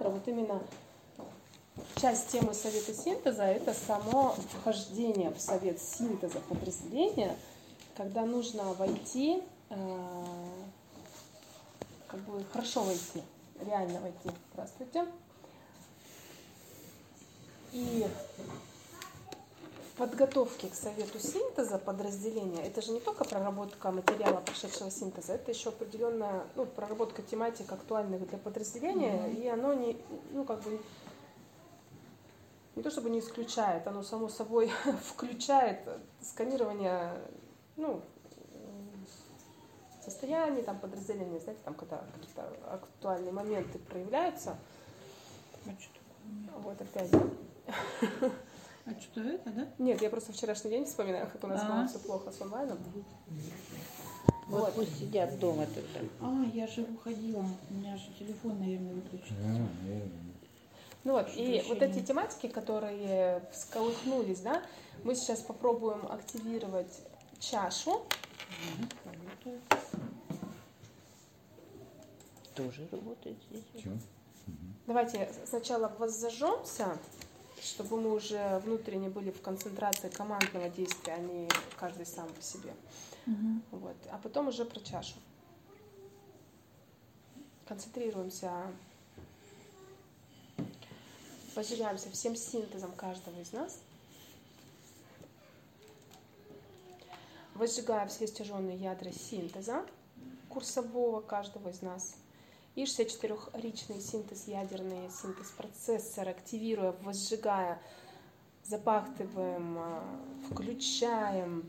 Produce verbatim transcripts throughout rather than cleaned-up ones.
ядра, вот именно часть темы совета синтеза – это само вхождение в совет синтеза подразделения, когда нужно войти, э, как бы хорошо войти, реально войти. Здравствуйте. И в подготовке к совету синтеза подразделения, это же не только проработка материала прошедшего синтеза, это еще определенная, ну, проработка тематик актуальных для подразделения, mm-hmm. и оно не, ну, как бы, не то чтобы не исключает, оно само собой включает сканирование, ну, состояний там подразделения, знаете, там, когда какие-то актуальные моменты проявляются. А что такое? Вот опять. А что это, да? Нет, я просто вчерашний день вспоминаю, как у нас А-а. было все плохо с онлайном. Вот, вот пусть сидят дома тут. А, я же уходила, у меня же телефон, наверное, выключился. Ну вот, и вот эти тематики, которые всколыхнулись, да, мы сейчас попробуем активировать чашу. Работает. Тоже работает здесь. Чё? Давайте сначала воззажжемся, чтобы мы уже внутренне были в концентрации командного действия, а не каждый сам по себе. Угу. Вот. А потом уже про чашу. Концентрируемся, возжигаемся всем синтезом каждого из нас. Возжигаем все стяженные ядра синтеза курсового каждого из нас. И шестьдесятчетырёхричный синтез ядерный, синтез процессора, активируя, возжигая, запахтываем, включаем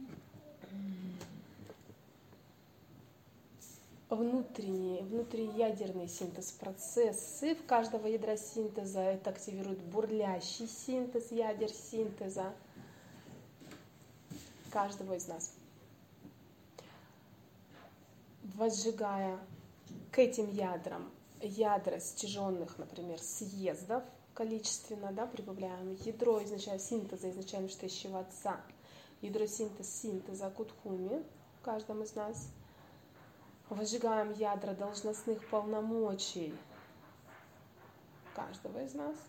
внутренний, внутриядерный синтез процессы в каждого ядра синтеза. Это активирует бурлящий синтез ядер синтеза каждого из нас. Возжигая к этим ядрам ядра стяженных, например, съездов количественно, да, прибавляем ядро изначально синтеза, изначально штащего отца, ядро синтез синтеза кутхуми в каждом из нас. Возжигаем ядра должностных полномочий каждого из нас.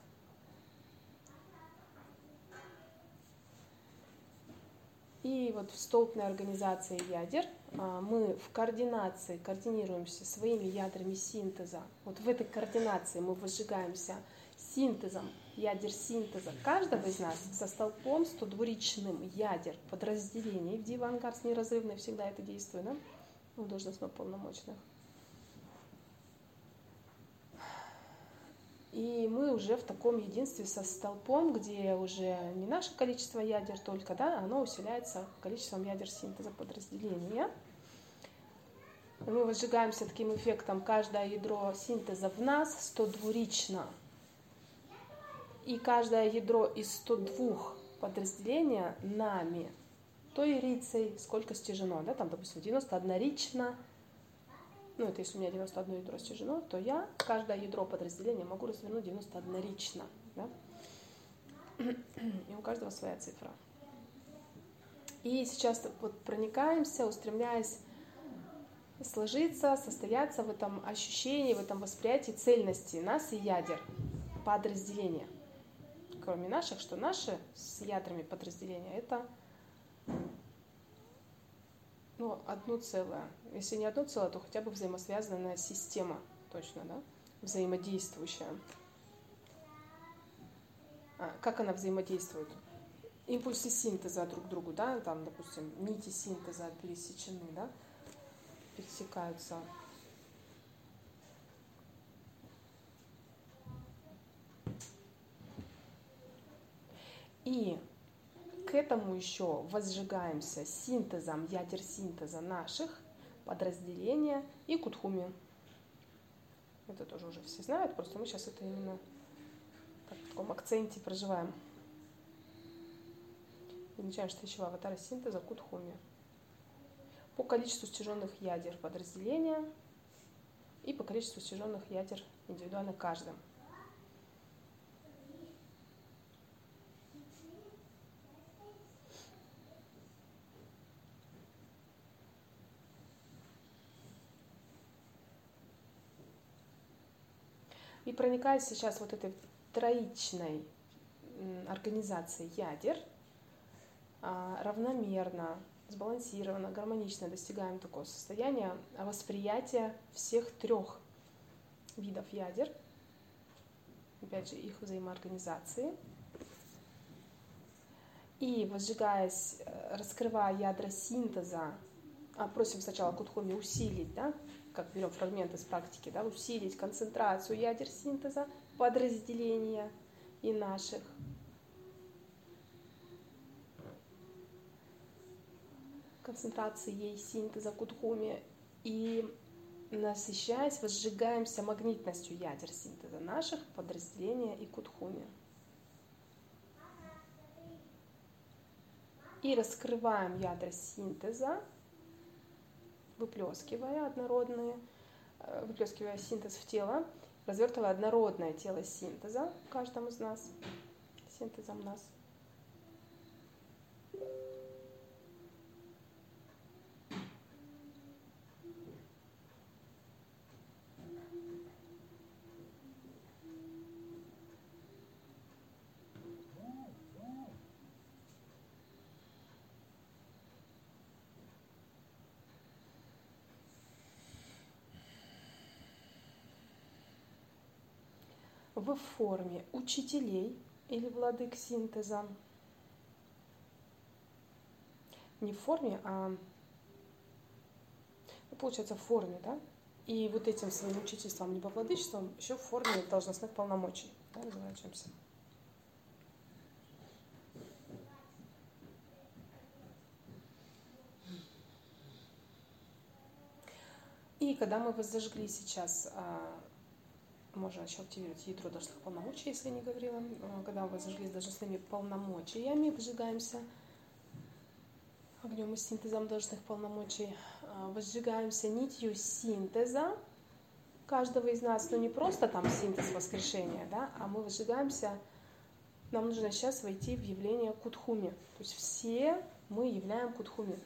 И вот в столпной организации ядер мы в координации координируемся своими ядрами синтеза. Вот в этой координации мы возжигаемся синтезом ядер синтеза каждого из нас со столпом стодвуричным ядер подразделений в Дива-Ангарс неразрывно всегда это действует, да? У должностно-полномочных. И мы уже в таком единстве со столпом, где уже не наше количество ядер только, да, оно усиляется количеством ядер синтеза подразделения. И мы возжигаемся таким эффектом каждое ядро синтеза в нас стодвурично. И каждое ядро из ста двух подразделения нами, то и рицей, сколько стяжено, да, там, допустим, девяносто одна рично. Ну, это если у меня девяносто одно ядро стяжено, то я каждое ядро подразделения могу развернуть девяносто одна рично. Да? И у каждого своя цифра. И сейчас вот проникаемся, устремляясь сложиться, состояться в этом ощущении, в этом восприятии цельности нас и ядер подразделения. Кроме наших, что наши с ядрами подразделения, это ну, одно целое. Если не одно целое, то хотя бы взаимосвязанная система, точно, да? Взаимодействующая. А, как она взаимодействует? Импульсы синтеза друг к другу, да, там, допустим, нити синтеза пересечены, да, пересекаются. И к этому еще возжигаемся синтезом, ядер синтеза наших, подразделения и кутхуми. Это тоже уже все знают, просто мы сейчас это именно как в таком акценте проживаем. И начинаем штащего аватара синтеза кутхуми. По количеству стяженных ядер подразделения и по количеству стяженных ядер индивидуально каждым. И проникаясь сейчас вот этой троичной организацией ядер, равномерно, сбалансированно, гармонично достигаем такого состояния восприятия всех трех видов ядер, опять же, их взаимоорганизации. И возжигаясь, раскрывая ядра синтеза, а просим сначала Кудхуми усилить, да, как берем фрагмент из практики, да, усилить концентрацию ядер синтеза, подразделения и наших. Концентрацией синтеза Кудхуми. И насыщаясь, возжигаемся магнитностью ядер синтеза наших, подразделения и Кудхуми. И раскрываем ядра синтеза, выплескивая однородные, выплескивая синтез в тело, развертывая однородное тело синтеза в каждом из нас, синтезом нас. В форме учителей или владык синтеза. Не в форме, а получается в форме, да? И вот этим своим учительством, либо владычеством еще в форме должностных полномочий, да, разворачиваемся. И когда мы воззажгли сейчас, можно еще активировать ядро должностных полномочий, если я не говорила. Когда мы зажгли с должностными полномочиями, возжигаемся огнем и синтезом должностных полномочий, возжигаемся нитью синтеза каждого из нас, но не просто там синтез воскрешения, да, а мы возжигаемся, нам нужно сейчас войти в явление Кудхуми. То есть все мы являем Кудхуми.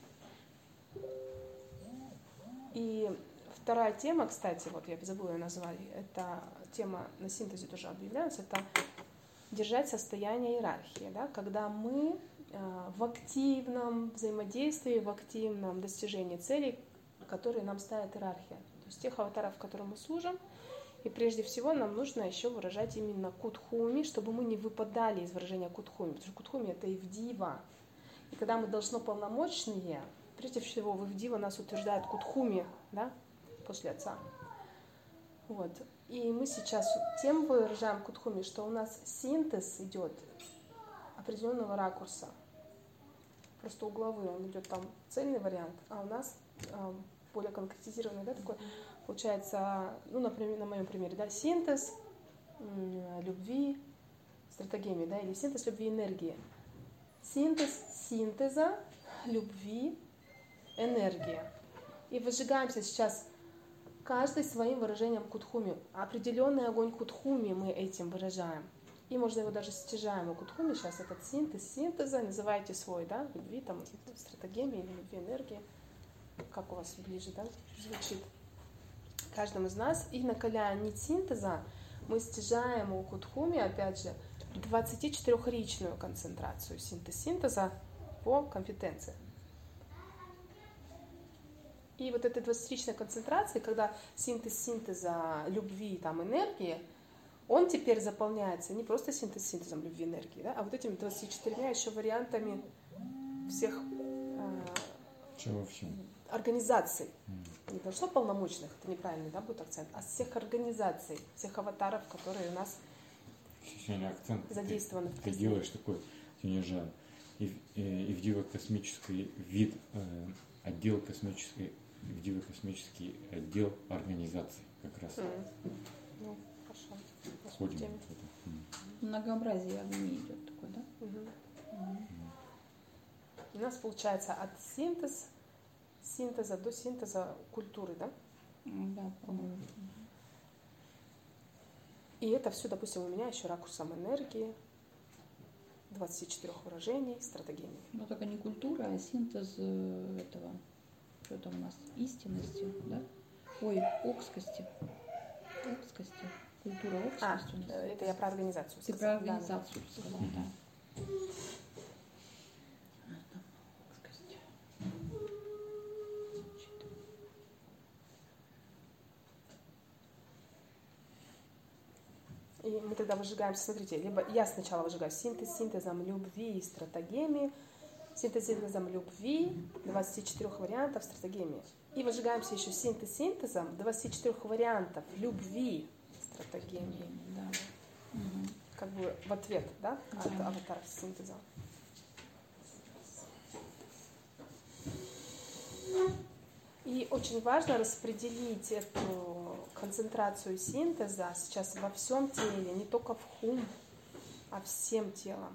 И вторая тема, кстати, вот я забыла ее назвать, это тема на синтезе тоже объявляется, это держать состояние иерархии, да, когда мы э, в активном взаимодействии, в активном достижении целей, которые нам ставит иерархия, то есть тех аватаров, которым мы служим, и прежде всего нам нужно еще выражать именно Кудхуми, чтобы мы не выпадали из выражения Кудхуми, потому что Кудхуми это Ивдива, и когда мы должнополномочные, прежде всего в Ивдива нас утверждает Кудхуми, да, после отца. Вот. И мы сейчас тем выражаем Кудхуми, что у нас синтез идет определенного ракурса. Просто угловой, он идет там цельный вариант, а у нас э, более конкретизированный, да, такой, получается, ну, например, на моем примере, да, синтез э, любви, стратегемии, да, или синтез любви энергии. Синтез синтеза любви энергия. И возжигаемся сейчас каждый своим выражением Кудхуми. Определенный огонь Кудхуми мы этим выражаем. И можно его даже стяжаем у Кудхуми. Сейчас этот синтез синтеза, называйте свой, да, любви, там, стратегемии или любви энергии. Как у вас ближе, да, звучит. Каждому из нас. И накаляя нить синтеза, мы стяжаем у Кудхуми, опять же, двадцатичетырёхричную концентрацию синтез синтеза по компетенции. И вот этой двадцатиричной концентрации, когда синтез синтеза любви, там, энергии, он теперь заполняется не просто синтез синтезом любви энергии, да, а вот этими двадцатью четырьмя еще вариантами всех э, организаций. Mm. Не должно полномочных, это неправильный, да, будет акцент, а всех организаций, всех аватаров, которые у нас акцент задействованы. Ты, ты делаешь такой, Тинежан, Ивдива космический вид, э, отдел космический, Ивдива космический отдел организации как раз. Mm. Ну, хорошо. Сходим в это. Mm. Многообразие огней идет такое, да? Mm-hmm. Mm-hmm. У нас получается от синтез, синтеза до синтеза культуры, да? Да, по-моему. И это все, допустим, у меня еще ракурсом энергии, двадцати четырёх выражений, стратегемии. Но только не культура, а синтез этого, что там у нас, истинности, да? Ой, окскости. Окскости. Культура А, общественности. это я про организацию Ты сказала. про Да, организацию сказала, Мгм. да. И мы тогда выжигаем, смотрите, либо я сначала выжигаю синтез синтезом любви и стратегиями, синтез синтезом любви, двадцать четыре вариантов стратегиями. И выжигаемся еще синтез синтезом двадцать четыре вариантов любви стратегиями. Да. Мгм. Как бы в ответ, да, от Да. аватаров синтеза. И очень важно распределить эту концентрацию синтеза сейчас во всем теле, не только в хум, а всем телом.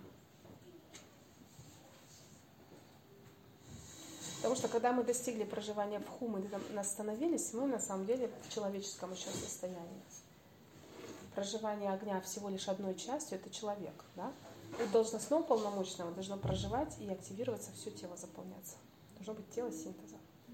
Потому что когда мы достигли проживания в хум и там остановились, мы на самом деле в человеческом еще состоянии. Проживание огня всего лишь одной частью – это человек. Да? У должностного полномочного должно проживать и активироваться все тело, заполняться. Должно быть тело синтеза.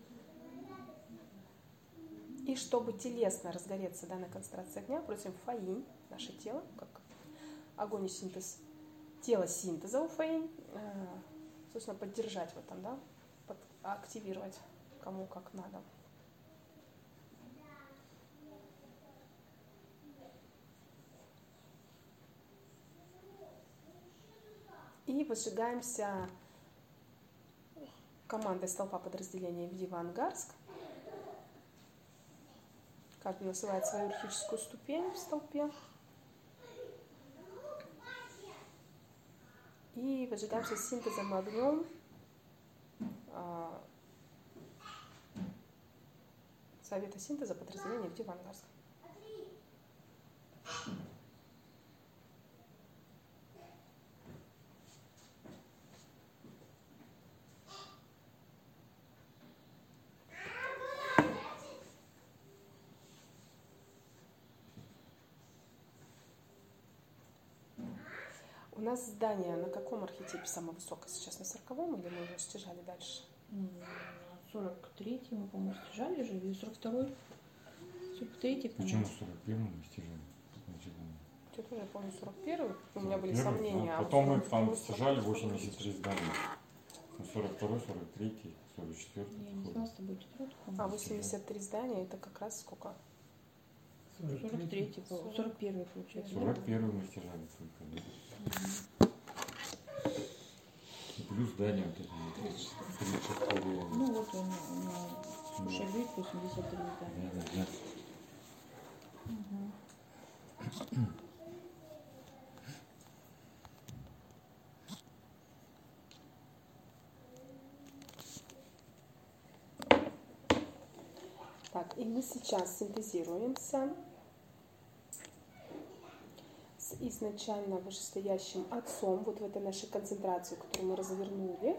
И чтобы телесно разгореться данной концентрацией огня, просим фаинь, наше тело, как огонь и синтез, тело синтеза у фаинь, э, собственно, поддержать в этом, да, под, активировать кому как надо. И возжигаемся командой столпа подразделения Вдива Ангарск. Каждый называет свою иерархическую ступень в столпе. И возжигаемся синтезом огнем а, совета синтеза подразделения Вдива Ангарск. У нас здание на каком архетипе самое высокое сейчас? На сороковом или мы уже стяжали дальше? сорок третий мы, по-моему, стяжали же, или сорок второй? сорок третий, Почему сорок первый мы стяжали? Я тоже помню сорок первый, у меня были сорок первый, сомнения. а а потом вот мы сорок там второй, стяжали сорок второй, восемьдесят три здания. сорок второй, сорок третий, сорок четвёртый. Я не знала с тобой тетрадку. А восемьдесят три здания это как раз сколько? сорок третий, сорок первый получается. сорок первый мы стяжали только. Да? И плюс здание вот это тридцать четыре. Ну вот он, у меня шагает восемьдесят три здания. Да, да, да. Угу. Так, и мы сейчас синтезируемся с изначально вышестоящим отцом, вот в этой нашей концентрации, которую мы развернули.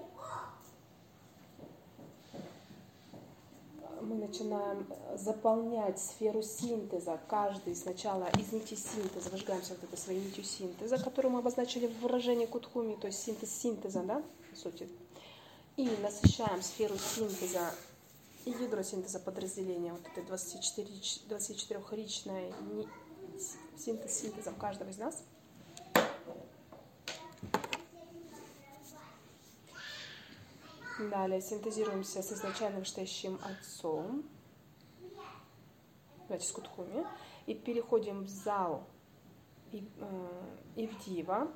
Мы начинаем заполнять сферу синтеза. Каждый сначала из нити синтеза, выжигаемся вот этой своей нитью синтеза, которую мы обозначили в выражении Кутхуми, то есть синтез синтеза, да, по сути. И насыщаем сферу синтеза и ядро синтеза подразделения вот этой двадцатичетырёхричной синтез синтезом каждого из нас. Далее синтезируемся с изначально вышестоящим отцом, давайте с Кутхуми, и переходим в зал и, э, Ивдива.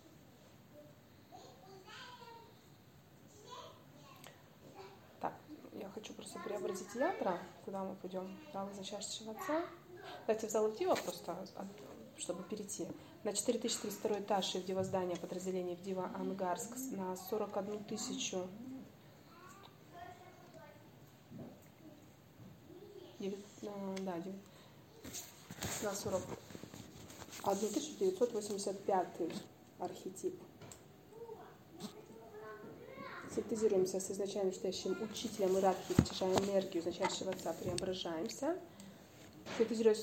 Так, я хочу просто преобразить ядра, куда мы пойдем, зал изначального отца. Давайте в зал Ивдива просто, чтобы перейти. На четыре тысячи тридцать второй этаж Ивдива здания подразделения Ивдива Ангарск на сорок одну тысячу да, на сорок одну тысячу девятьсот восемьдесят пятый архетип. Синтезируемся с изначально стоящим учителем иерархии, втяжая энергию изначального отца, преображаемся. Синтезируясь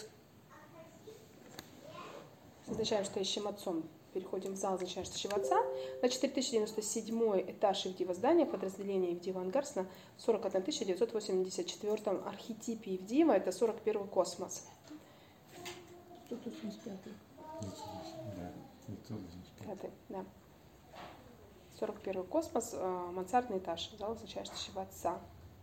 с изначально стоящим отцом, переходим в зал изначального отца. На четыре тысячи девяносто седьмой этаж Ивдива здания, подразделение Ивдива Ангарск на сорок одну тысячу девятьсот восемьдесят четвёртом архетипе Ивдива, это сорок первый космос. девятьсот восемьдесят пятый. Да, девятьсот восемьдесят пятый. Пятый, да. сорок первый космос, э, мансардный этаж, зал означающего отца.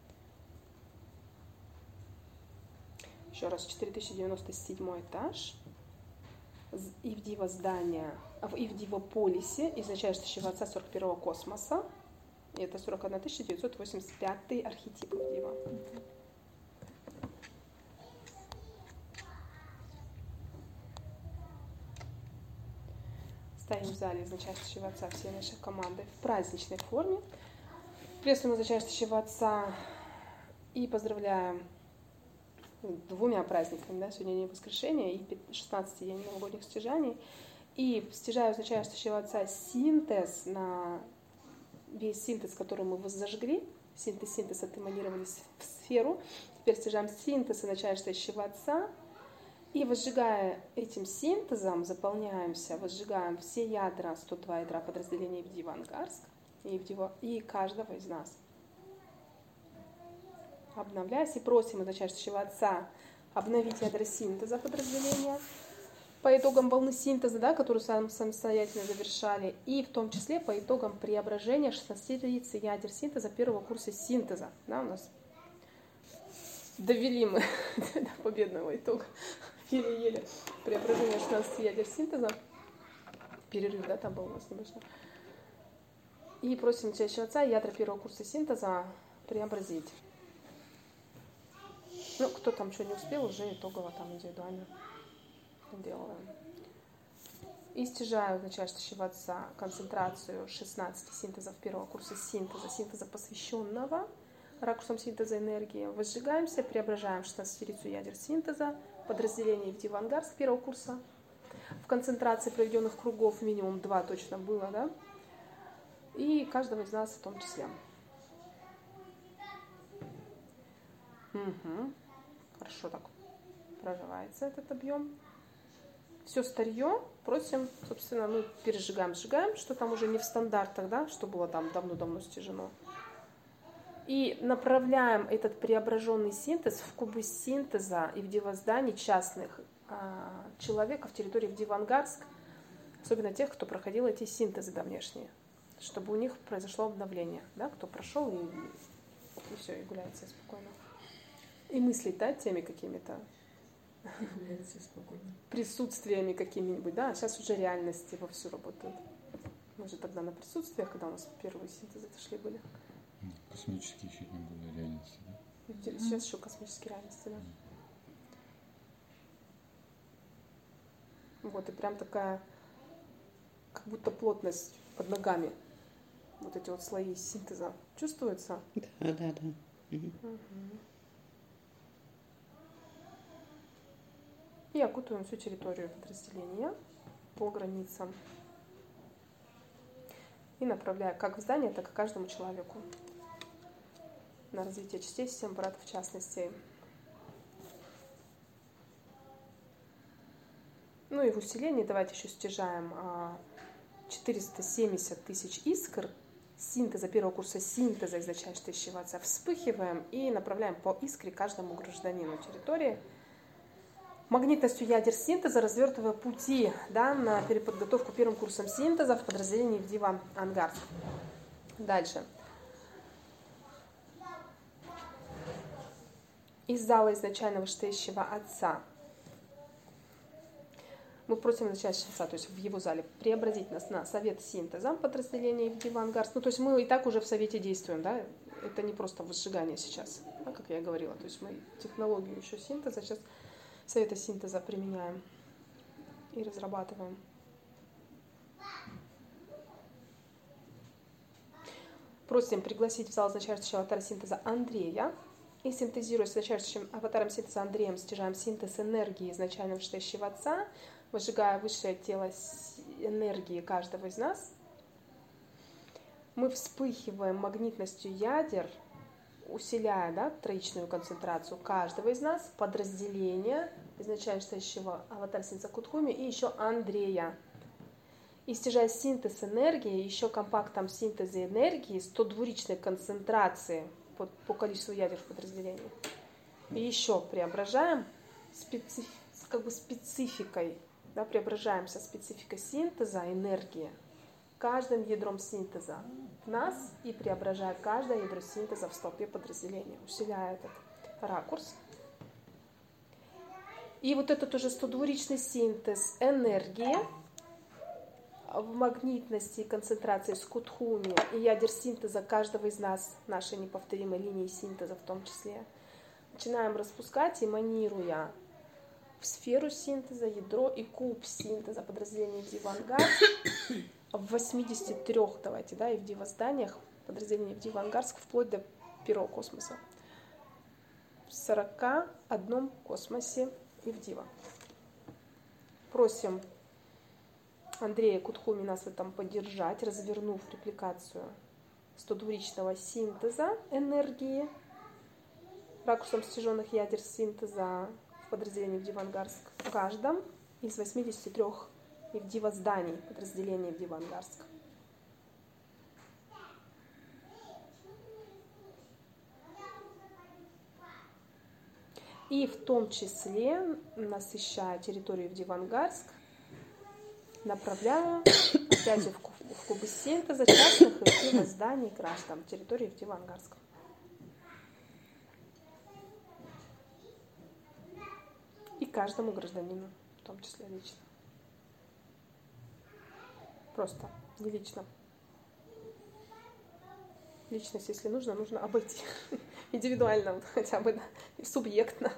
Еще раз, четыре тысячи девяносто седьмой этаж. Ивдива здание, в Ивдива полисе, означающего отца сорок первого космоса. И это сорок один тысяча девятьсот восемьдесят пятый архетип Ивдива. Стоим в зале означающего отца всей нашей команды в праздничной форме. Приветствуем означающего отца и поздравляем двумя праздниками, да, сегодня день воскрешения и шестнадцатый день новогодних стяжаний. И стяжаю означающего отца синтез на весь синтез, который мы зажгли, синтез, синтез отэманировали в сферу. Теперь стяжаем синтез означающего отца. И возжигая этим синтезом, заполняемся, возжигаем все ядра, сто два ядра подразделения Ивдива Ангарск и, Ивдива, и каждого из нас. Обновляясь и просим означающего отца обновить ядра синтеза подразделения по итогам волны синтеза, да, которую сам, самостоятельно завершали, и в том числе по итогам преображения шестнадцати ядер синтеза первого курса синтеза. Да, у нас довели мы до победного итога. Еле-еле преображение шестнадцати ядер синтеза. Перерыв, да, там был у нас небольшой. И просим настоящего отца ядра первого курса синтеза преобразить. Ну, кто там что не успел, уже итогово там индивидуально делаем. И стяжаю настоящего отца концентрацию шестнадцати синтезов первого курса синтеза, синтеза посвященного ракурсом синтеза энергии. Возжигаемся, преображаем шестнадцатирицу ядер синтеза, подразделение Ивдива Ангарск первого курса. В концентрации проведенных кругов минимум два точно было, да? И каждого из нас в том числе. Угу. Хорошо так проживается этот объем. Все старье просим, собственно, мы пережигаем, сжигаем, что там уже не в стандартах, да, что было там давно-давно стяжено. И направляем этот преображенный синтез в кубы синтеза Ивдива зданий частных а, человека в территории Ивдива Ангарск, особенно тех, кто проходил эти синтезы давнешние, чтобы у них произошло обновление, да, кто прошел и, и все, и гуляет себе спокойно. И мыслить, да, теми какими-то присутствиями какими-нибудь, да, а сейчас уже реальности вовсю работают. Мы же тогда на присутствиях, когда у нас первые синтезы дошли были. Космические еще не были реальности, да? Сейчас еще космические реальности, да. Вот, и прям такая, как будто плотность под ногами. Вот эти вот слои синтеза чувствуются? Да, да, да. Угу. Угу. И окутываем всю территорию подразделения по границам. И направляя как в здание, так и каждому человеку на развитие частей систем аппаратов в частности. Ну и в усилении давайте еще стяжаем четыреста семьдесят тысяч искр синтеза, первого курса синтеза изначального отца. Вспыхиваем и направляем по искре каждому гражданину территории. Магнитностью ядер синтеза развертывая пути, да, на переподготовку первым курсом синтеза в подразделении Ивдива Ангарск. Дальше. Из зала изначального вышестоящего отца мы просим изначального отца, то есть в его зале, преобразить нас на совет синтеза подразделения Ивдива Ангарск. Ну, то есть мы и так уже в совете действуем, да, это не просто возжигание сейчас, да, как я и говорила, то есть мы технологию еще синтеза сейчас совета синтеза применяем и разрабатываем. Просим пригласить в зал означающего аватара синтеза Андрея. И синтезируя с означающим аватаром синтеза Андреем, стяжаем синтез энергии изначально вышестоящего отца, выжигая высшее тело энергии каждого из нас. Мы вспыхиваем магнитностью ядер, усиляя, да, троичную концентрацию каждого из нас, подразделения изначально стоящего аватара синтеза Кутхуми и еще Андрея. И стяжая синтез энергии, еще компактом синтеза энергии сто двуричной концентрации по, по количеству ядер в подразделении. И еще преображаем специ, как бы спецификой, да, преображаемся спецификой синтеза, энергии, каждым ядром синтеза в нас и преображая каждое ядро синтеза в столпе подразделения, усиляя этот ракурс. И вот этот уже стодвуричный синтез энергии в магнитности и концентрации скудхуми и ядер синтеза каждого из нас, нашей неповторимой линии синтеза в том числе, начинаем распускать, эманируя в сферу синтеза, ядро и куб синтеза подразделений в Дивангарск в восьмидесяти трёх, давайте, да, и в дивозданиях подразделений в Дивангарск вплоть до первого космоса. В сорока одном космосе и в Дива. Просим Андрея Кутхуми нас в этом поддержать, развернув репликацию стодвуричного синтеза энергии ракурсом стяженных ядер синтеза в подразделении в Дивангарск в каждом из восьмидесяти трёх и в дивозданий подразделений в Дивангарск. И в том числе, насыщая территорию в Дивангарск, направляя опять же в кубы синтеза частных и дивозданий граждан территории в Дивангарск. И каждому гражданину, в том числе лично. Просто, не лично. Личность, если нужно, нужно обойти. Индивидуально, вот, хотя бы, да, и субъектно.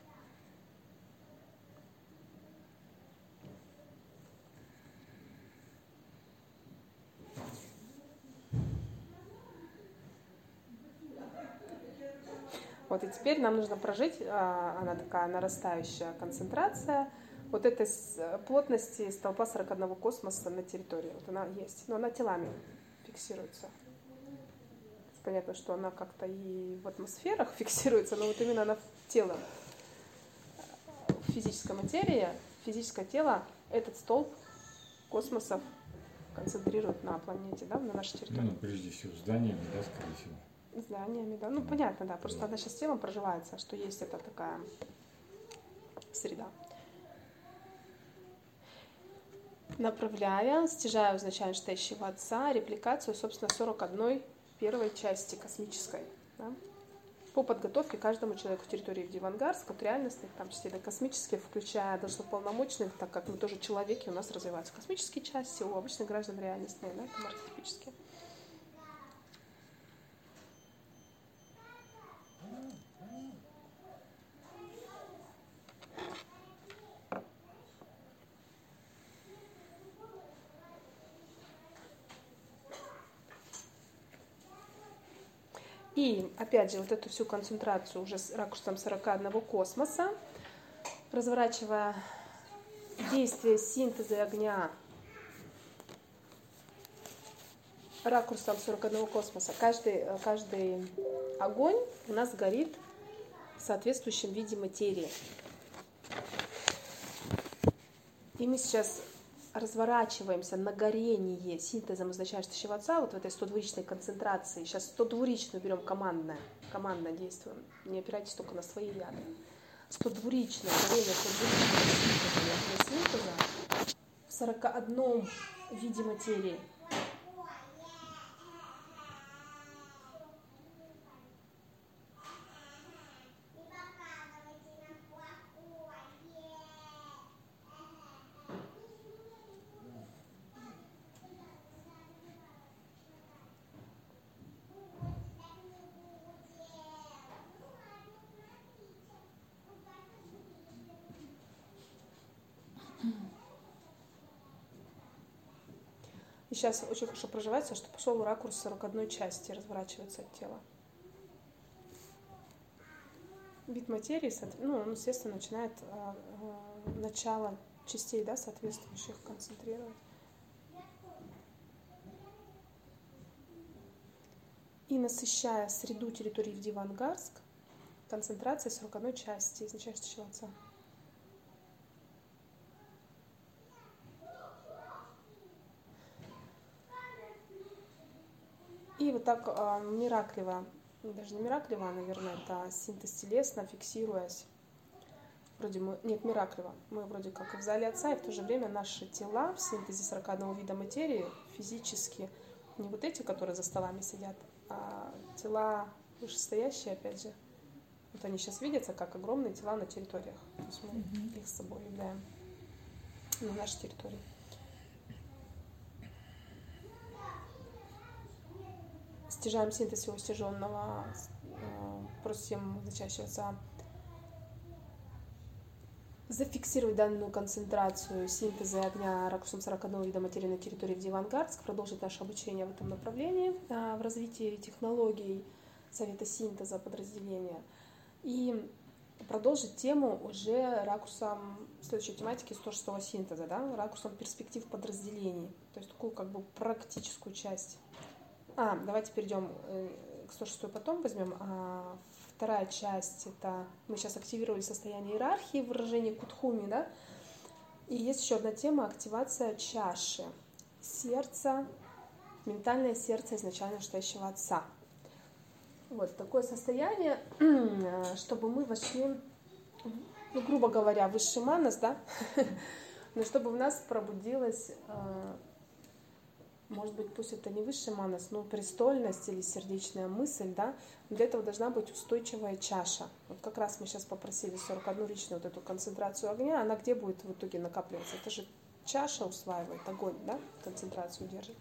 Вот, и теперь нам нужно прожить, она такая нарастающая концентрация, вот этой плотности столпа сорока одного космоса на территории. Вот она есть, но она телами фиксируется. Понятно, что она как-то и в атмосферах фиксируется, но вот именно она в тело, в физической материи, физическое тело этот столб космосов концентрирует на планете, да, на нашей территории. Ну, прежде всего, зданиями, да, скорее всего. Зданиями, да. Ну, понятно, да. Просто она сейчас телом проживается, что есть это такая среда. Направляя, стяжая узначально читающего отца, репликацию, собственно, сорок одной первой части космической, да, по подготовке каждому человеку в территории в Дивангарск, от реальностных, там, частей до космических, включая даже полномочных, так как мы тоже человеки, у нас развиваются космические части, у обычных граждан реальностные, да, там архетипические. И, опять же, вот эту всю концентрацию уже с ракурсом сорока одного космоса, разворачивая действие синтеза огня ракурсом сорока одного космоса, каждый, каждый огонь у нас горит в соответствующем виде материи. И мы сейчас разворачиваемся на горение синтезом изначальствующего отца, вот в этой стодвуричной концентрации. Сейчас стодвуричную берем командное, командно действуем. Не опирайтесь только на свои ядра. Стодвуричное горение стодвуричного синтеза в сорока одном виде материи. И сейчас очень хорошо проживается, что пошел ракурс сорок одной части, разворачивается от тела. Вид материи, ну, он, естественно, начинает э, э, начало частей, да, соответствующих концентрировать. И насыщая среду территории в Дивангарск, концентрация сорок одной части изначальствующего отца. И вот так э, миракливо, даже не миракливо, а, наверное, это синтез телесно, фиксируясь вроде мы, нет, Мираклева, мы вроде как в зале Отца, и в то же время наши тела в синтезе сорока одного вида материи физически, не вот эти, которые за столами сидят, а тела вышестоящие, опять же, вот они сейчас видятся как огромные тела на территориях, то есть мы mm-hmm. их с собой являем на нашей территории. Стяжаем синтез всего стяженного, просим Высочайшего Отца зафиксировать данную концентрацию синтеза огня ракурсом сорока одного вида материи на территории в Дивангардск, продолжить наше обучение в этом направлении, в развитии технологий Совета синтеза подразделения и продолжить тему уже ракурсом следующей тематики сто шестого синтеза, да, ракурсом перспектив подразделений, то есть такую как бы практическую часть. А, давайте перейдем к сто шестой потом возьмем. А вторая часть, это мы сейчас активировали состояние иерархии, выражение кутхуми, да, и есть еще одна тема — активация чаши, сердца, ментальное сердце изначально стоящего Отца. Вот такое состояние, чтобы мы вошли, ну, грубо говоря, высший манас, да, но чтобы в нас пробудилась, может быть, пусть это не высший манас, но престольность или сердечная мысль, да, но для этого должна быть устойчивая чаша. Вот как раз мы сейчас попросили сорок одну личную вот эту концентрацию огня, она где будет в итоге накапливаться? Это же чаша усваивает, огонь, да, концентрацию держит.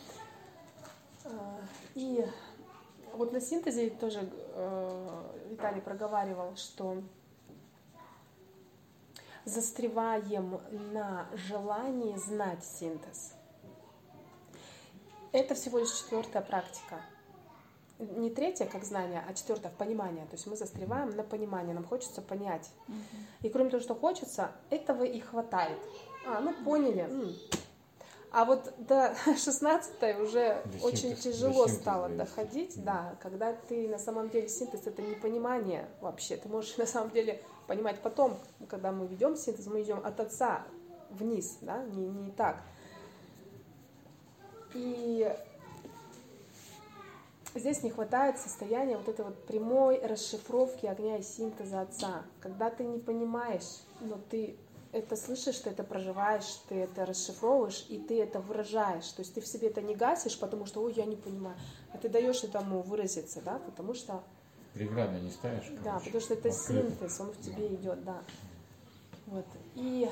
И вот на синтезе тоже Виталий проговаривал, что застреваем на желании знать синтез. Это всего лишь четвертая практика. Не третья, как знание, а четвертая в понимание. То есть мы застреваем на понимание, нам хочется понять. Uh-huh. И кроме того, что хочется, этого и хватает. А, ну поняли. М. А вот до шестнадцатой уже до очень синтез, тяжело до стало доходить, uh-huh. да, когда ты на самом деле синтез — это не понимание вообще. Ты можешь на самом деле понимать потом, когда мы ведем синтез, мы идем от Отца вниз, да, не, не так. И здесь не хватает состояния вот этой вот прямой расшифровки огня и синтеза Отца. Когда ты не понимаешь, но ты это слышишь, ты это проживаешь, ты это расшифровываешь, и ты это выражаешь. То есть ты в себе это не гасишь, потому что, ой, я не понимаю, а ты даешь этому выразиться, да, потому что... Преграды не ставишь, короче. Да, потому что это синтез, он в тебе да. идет, да. Вот, и...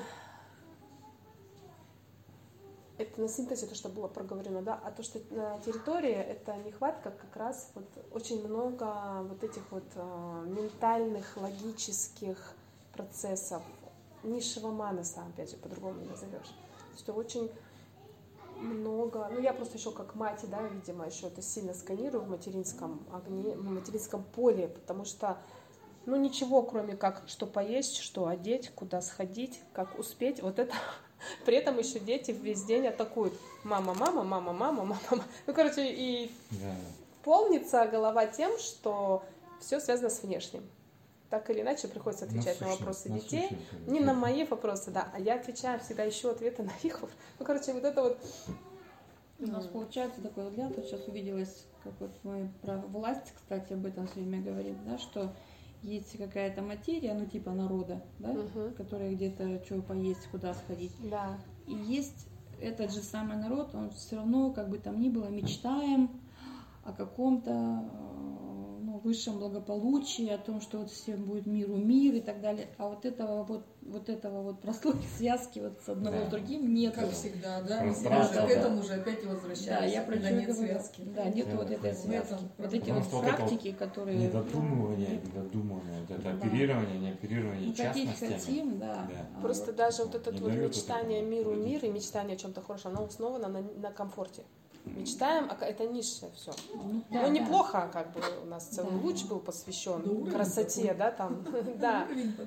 Это на синтезе то, что было проговорено, да, а то, что на территории, это нехватка как раз вот очень много вот этих вот э, ментальных, логических процессов, низшего манаса, опять же, по-другому не назовешь. Что очень много, ну я просто еще как мать, да, видимо, еще это сильно сканирую в материнском огне, в материнском поле, потому что, ну ничего, кроме как что поесть, что одеть, куда сходить, как успеть, вот это... При этом еще дети весь день атакуют. Мама, мама, мама, мама, мама. Ну, короче, и да. полнится голова тем, что все связано с внешним. Так или иначе приходится отвечать насущно, на вопросы детей. Насущно. Не на мои вопросы, да, а я отвечаю всегда, ищу ответы на их вопросы. Ну, короче, вот это вот... У нас получается такой взгляд, вот сейчас увиделось, как вот мы про власть, кстати, об этом все время говорим, да, что есть какая-то материя, ну типа народа, да, угу. которая где-то что поесть, куда сходить. Да. И есть этот же самый народ, он все равно, как бы там ни было, мечтаем о каком-то ну, высшем благополучии, о том, что вот всем будет миру мир и так далее. А вот этого вот, вот этого вот прослойки, связки вот с одного да. с другим нет. Как всегда, да? Мы да, да, к этому да. же опять и возвращаемся. Да, я про когда нет связки. Да, нет да, вот этой связки. Вот эти вот практики, которые... Недодумывание, недодумывание, вот это да. оперирование, не оперирование ну, частностями. Хотим, да. да. А Просто вот, даже вот это вот мечтание это миру мир и мечтание о чем-то хорошем, оно основано на, на комфорте. Мечтаем, а это низшее все. Ну, да, ну неплохо, да. как бы у нас целый да. луч был посвящен да, красоте, такой. Да, там, да.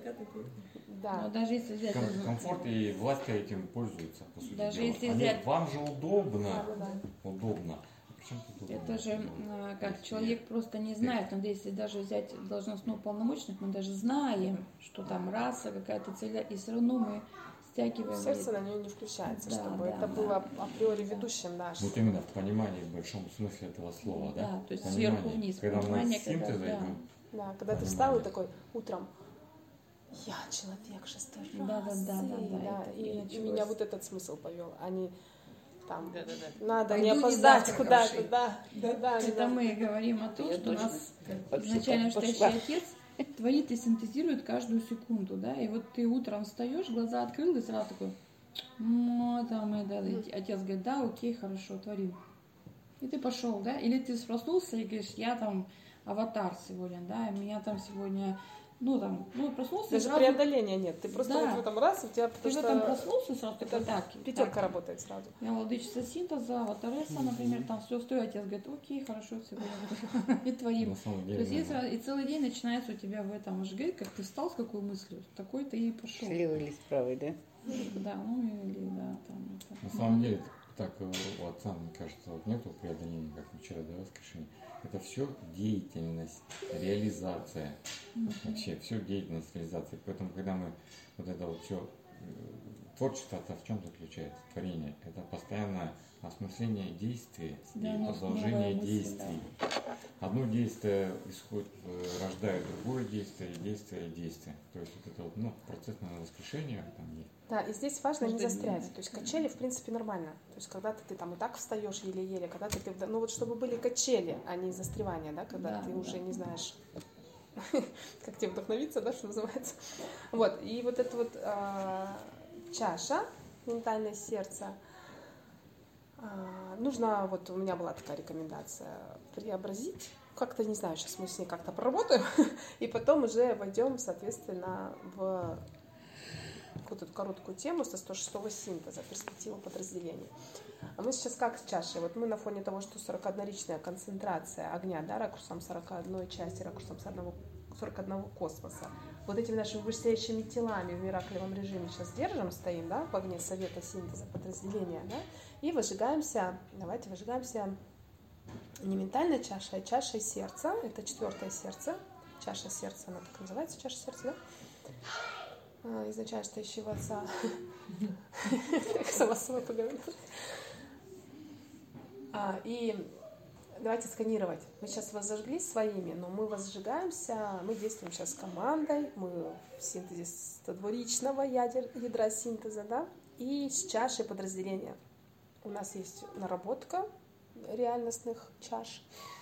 Да. Но даже если взять... Ком- комфорт и власть этим пользуются, по сути даже дела. Если Они, взять... Вам же удобно, да, да, да. удобно. Это же как человек просто не знает, но если даже взять должностных полномочных, мы даже знаем, что там раса, какая-то цель, и все равно мы стягиваем. Сердце на нее не включается, да, чтобы да, это да, было да. априори ведущим. Да, вот именно в понимании, в большом смысле этого слова, да? Да, то есть понимание. Сверху вниз. Когда мы понимание, с синтеза когда, идем. Да, когда ты встал и такой утром, я человек шестой Да, да, расы. да, да, да, Да, это и, и и началось. меня вот этот смысл повел. Они там, Да-да-да. надо Пойду не не опоздать завтра, куда-то, хороши. да, да, да, Это да. мы говорим о том, Я что у точно нас вообще изначально так настоящий пошла. отец творит и синтезирует каждую секунду, да, и вот ты утром встаешь, глаза открыл и сразу такой, ну, там, и, да, и отец говорит, да, окей, хорошо, творим. И ты пошел, да, или ты проснулся и говоришь, я там аватар сегодня, да, меня там сегодня, ну, там, ну, проснулся и Даже сразу, преодоления нет. Ты просто Да. вот в этом раз, у тебя ты потому в этом что проснулся и сразу такой, это так, пятерка так, работает сразу. я владычица синтеза, аватареса, например, там все стоит, отец говорит, окей, хорошо, сегодня и творим. На самом То деле, есть и, да. сра- и целый день начинается у тебя в этом ожиге, как ты встал с какой мыслью, такой ты и пошел. Слева или справа, да? Да, ну или да, там это. На самом деле, так э, у отца, мне кажется, вот нету преодоления, как вчера, да, воскрешение. Это все деятельность, реализация. Вообще, все деятельность, реализация. Поэтому, когда мы вот это вот все творчество отца в чем заключается? Творение. Это постоянное осмысление действия Да, и но продолжение новая мысль, действий. Одно действие исходит, э, рождает другое действие, и действие, и действие. То есть вот это вот, ну, процесс на воскрешение там есть. Да, и здесь важно не Каждый застрять. день. То есть качели, в принципе, нормально. То есть когда ты, ты там и так встаешь еле-еле, когда ты, ты- ну вот чтобы были качели, а не застревания, да, когда Да, ты да. уже не знаешь, как тебе вдохновиться, да, что называется. Вот, и вот эта вот а, чаша, ментальное сердце, а, нужно, вот у меня была такая рекомендация, преобразить. Как-то, не знаю, сейчас мы с ней как-то проработаем, и потом уже войдем, соответственно, в какую-то короткую тему со сто шестого синтеза, перспективу подразделений. А мы сейчас как с чашей? Вот мы на фоне того, что сорок одноричная концентрация огня, да, ракурсом сорок одной части, ракурсом сорок одного космоса, вот этими нашими вышестоящими телами в мираклевом режиме сейчас держим, стоим, да, в огне совета синтеза подразделения, да, и выжигаемся, давайте выжигаемся не ментальной чашей, а чашей сердца, это четвертое сердце, чаша сердца, она так называется, чаша сердца, да, изначально стоящего отца. Так сама с собой поговорила. А, и давайте сканировать. Мы сейчас вас зажгли своими, но мы возжигаемся, мы действуем сейчас командой, мы в синтезе стодворичного ядер, ядра синтеза, да, и с чашей подразделения. У нас есть наработка реальностных чаш.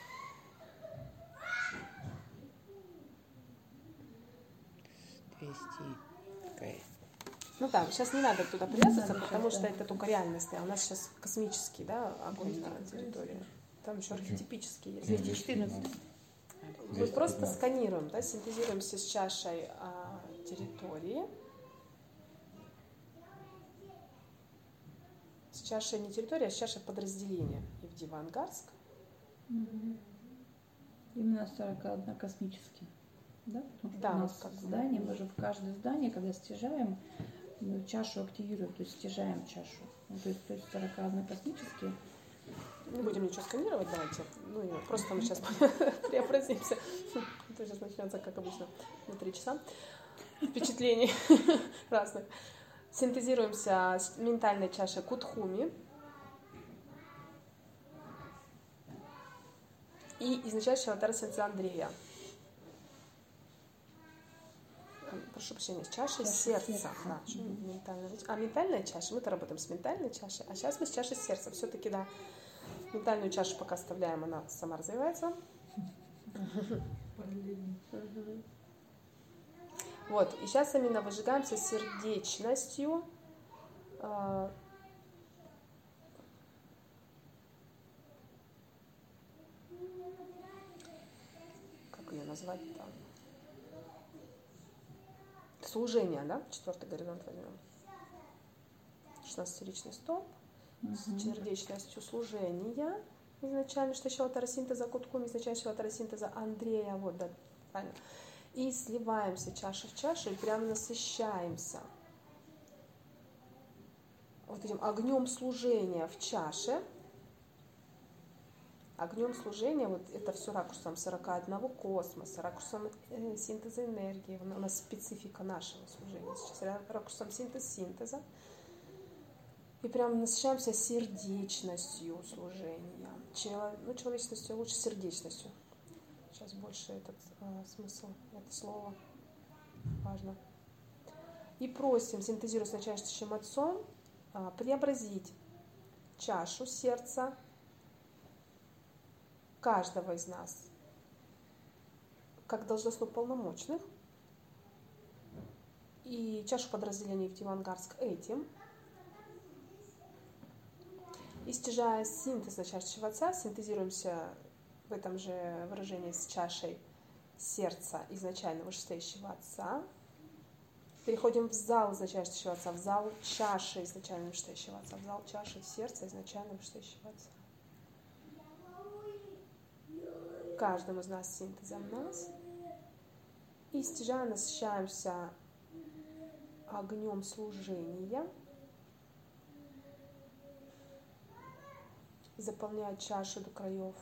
двести. Такая. Ну да, сейчас не надо туда привязываться, надо потому сейчас, что да. это только реальностный, а у нас сейчас космический, да, огонь на территории. Там еще архетипический есть. двести четырнадцать. Мы двести просто пятнадцать. сканируем, да, синтезируемся с чашей а, территории. С чашей не территории, а с чашей подразделения. Евдива-Ангарск. Именно сорок один космический. Да? Потому что Да, у нас вот как здание, бы. мы же в каждое здание, когда стяжаем, мы чашу активируем, то есть стяжаем чашу. Ну, то есть, то есть сорок один космический. Не будем ничего сканировать, давайте. Ну, и просто мы сейчас преобразимся. Это сейчас начнется, как обычно, на три часа. Впечатлений разных. Синтезируемся с ментальной чашей Кутхуми. И изначального аватара сердца Андрея. Прошу прощения, с чашей Чаша сердца. сердца. Да, что ментальная. А ментальная чаша, мы-то работаем с ментальной чашей, а сейчас мы с чашей сердца. Все-таки, да, ментальную чашу пока оставляем, она сама развивается. Мгм. Вот, и сейчас именно выжигаемся сердечностью. а, Как ее назвать-то? Служение, да? Четвертый горизонт возьмем. шестнадцатиричный столб с сердечностью служения. Изначально, что еще аватара-синтеза Куткуми, изначально еще аватара-синтеза Андрея. Вот, да, правильно. И сливаемся чаша в чашу и прям насыщаемся вот этим огнем служения в чаше. Огнем служения, вот это все ракурсом сорок одного космоса, ракурсом э, синтеза энергии, у нас специфика нашего служения сейчас, ракурсом синтез синтеза. И прям насыщаемся сердечностью служения. Чело, ну, человечностью, лучше сердечностью. Сейчас больше этот э, смысл, это слово важно. И просим, синтезируя с начальствующим отцом, преобразить чашу сердца каждого из нас как должностно полномочных и чашу подразделений в Дивангарск этим. И стяжая синтез начальствующего отца, синтезируемся в этом же выражении с чашей сердца изначально вышестоящего отца. Переходим в зал изначальствующего отца, в зал чаши изначально вышестоящего отца, в зал чаши сердца изначально вышестоящего отца. Каждому из нас синтезом нас. И стяжая насыщаемся огнем служения, заполняя чашу до краев.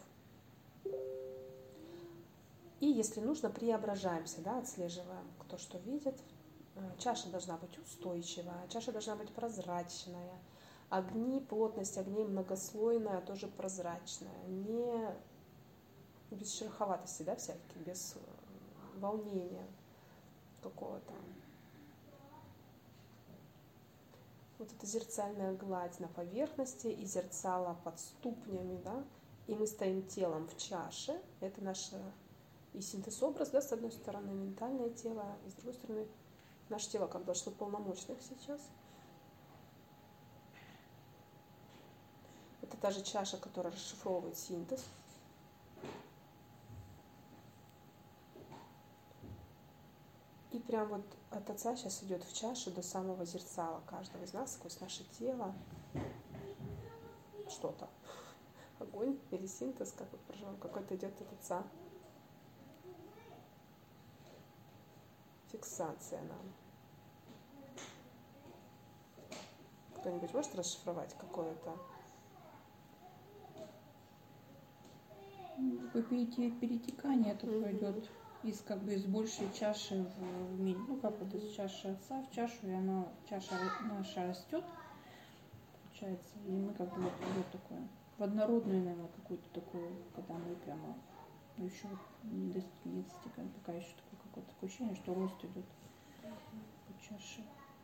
И, если нужно, преображаемся, да, отслеживаем, кто что видит. Чаша должна быть устойчивая, чаша должна быть прозрачная. Огни, плотность огней многослойная, тоже прозрачная. Не без шероховатости, да, всяких, без волнения какого-то. Вот эта зерцальная гладь на поверхности и зерцало под ступнями, да, и мы стоим телом в чаше. Это наш и синтез-образ, да, с одной стороны, ментальное тело, и с другой стороны, наше тело как должно полномочных сейчас. Это та же чаша, которая расшифровывает синтез. И прям вот от отца сейчас идет в чашу до самого зерцала каждого из нас, сквозь наше тело. Что-то. Огонь или синтез, как вот проживаем, какой-то идет от отца. Фиксация нам. Кто-нибудь может расшифровать какое-то? Такое перетекание такое идет из как бы из большей чаши в, в меньшую. Ну как вот из чаши отца в чашу, и она, чаша наша растет, получается, и мы как бы вот идет такое в однородную, наверное, какую-то такую, когда мы прямо, ну еще не достигаем, пока еще такое какое-то такое ощущение, что рост идет по чаше.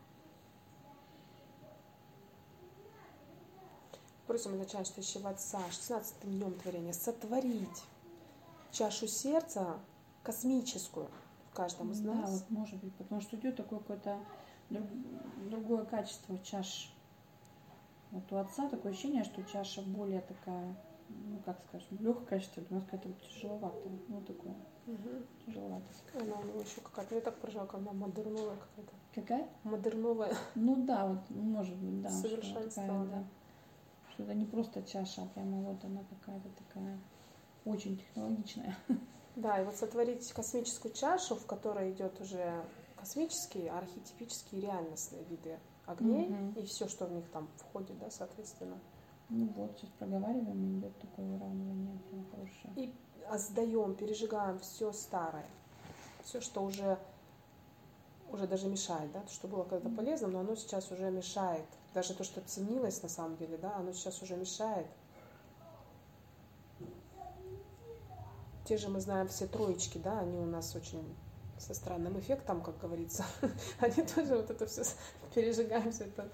Просим начальствующего отца шестнадцатым днем творения сотворить чашу сердца космическую в каждом из да, нас. Вот может быть, потому что идет такое какое-то друг, другое качество чаш. Вот у отца такое ощущение, что чаша более такая, ну как скажем, легкое, что ли, у нас какая-то вот тяжеловатая, ну такое, Угу. тяжеловатая. Она у него еще какая-то, я так прожила, как она модерновая какая-то. Какая? Модерновая. Ну да, вот может быть, да. Совершенство, такая, да. Что это не просто чаша, а прямо вот она какая-то такая очень технологичная. Да, и вот сотворить космическую чашу, в которой идет уже космические, архетипические, реальностные виды огней, Мгм. и все, что в них там входит, да, соответственно. Ну вот, сейчас проговариваем, идет такое выравнивание прям хорошее. И сдаем, пережигаем все старое, все, что уже, уже даже мешает, да, то, что было когда-то полезным, но оно сейчас уже мешает. Даже то, что ценилось на самом деле, да, оно сейчас уже мешает. Те же мы знаем все троечки, да, они у нас очень со странным эффектом, как говорится. Они тоже вот это все пережигаем, все это.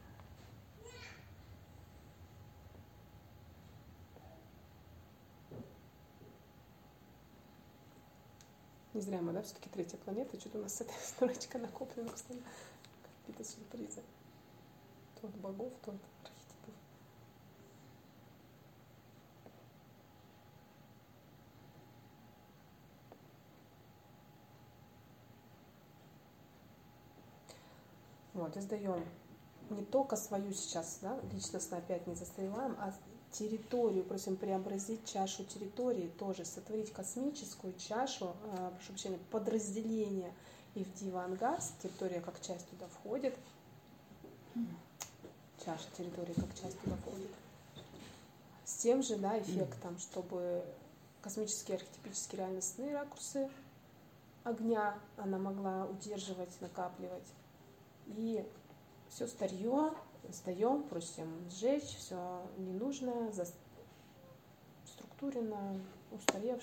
Не зря мы, да, все-таки третья планета, что-то у нас с этой строчка накоплена, постоянно какие-то сюрпризы. То от богов, то от архетипов. Вот, и сдаем не только свою сейчас, да, личностно опять не застареваем, а территорию, просим преобразить чашу территории, тоже сотворить космическую чашу, э, прошу прощения, подразделение Ивдива Ангарск, территория как часть туда входит, чаша территории как часть туда входит, с тем же, да, эффектом, чтобы космические архетипические реальностные ракурсы огня она могла удерживать, накапливать. И все старье сдаем, просим сжечь, все ненужное, структурено,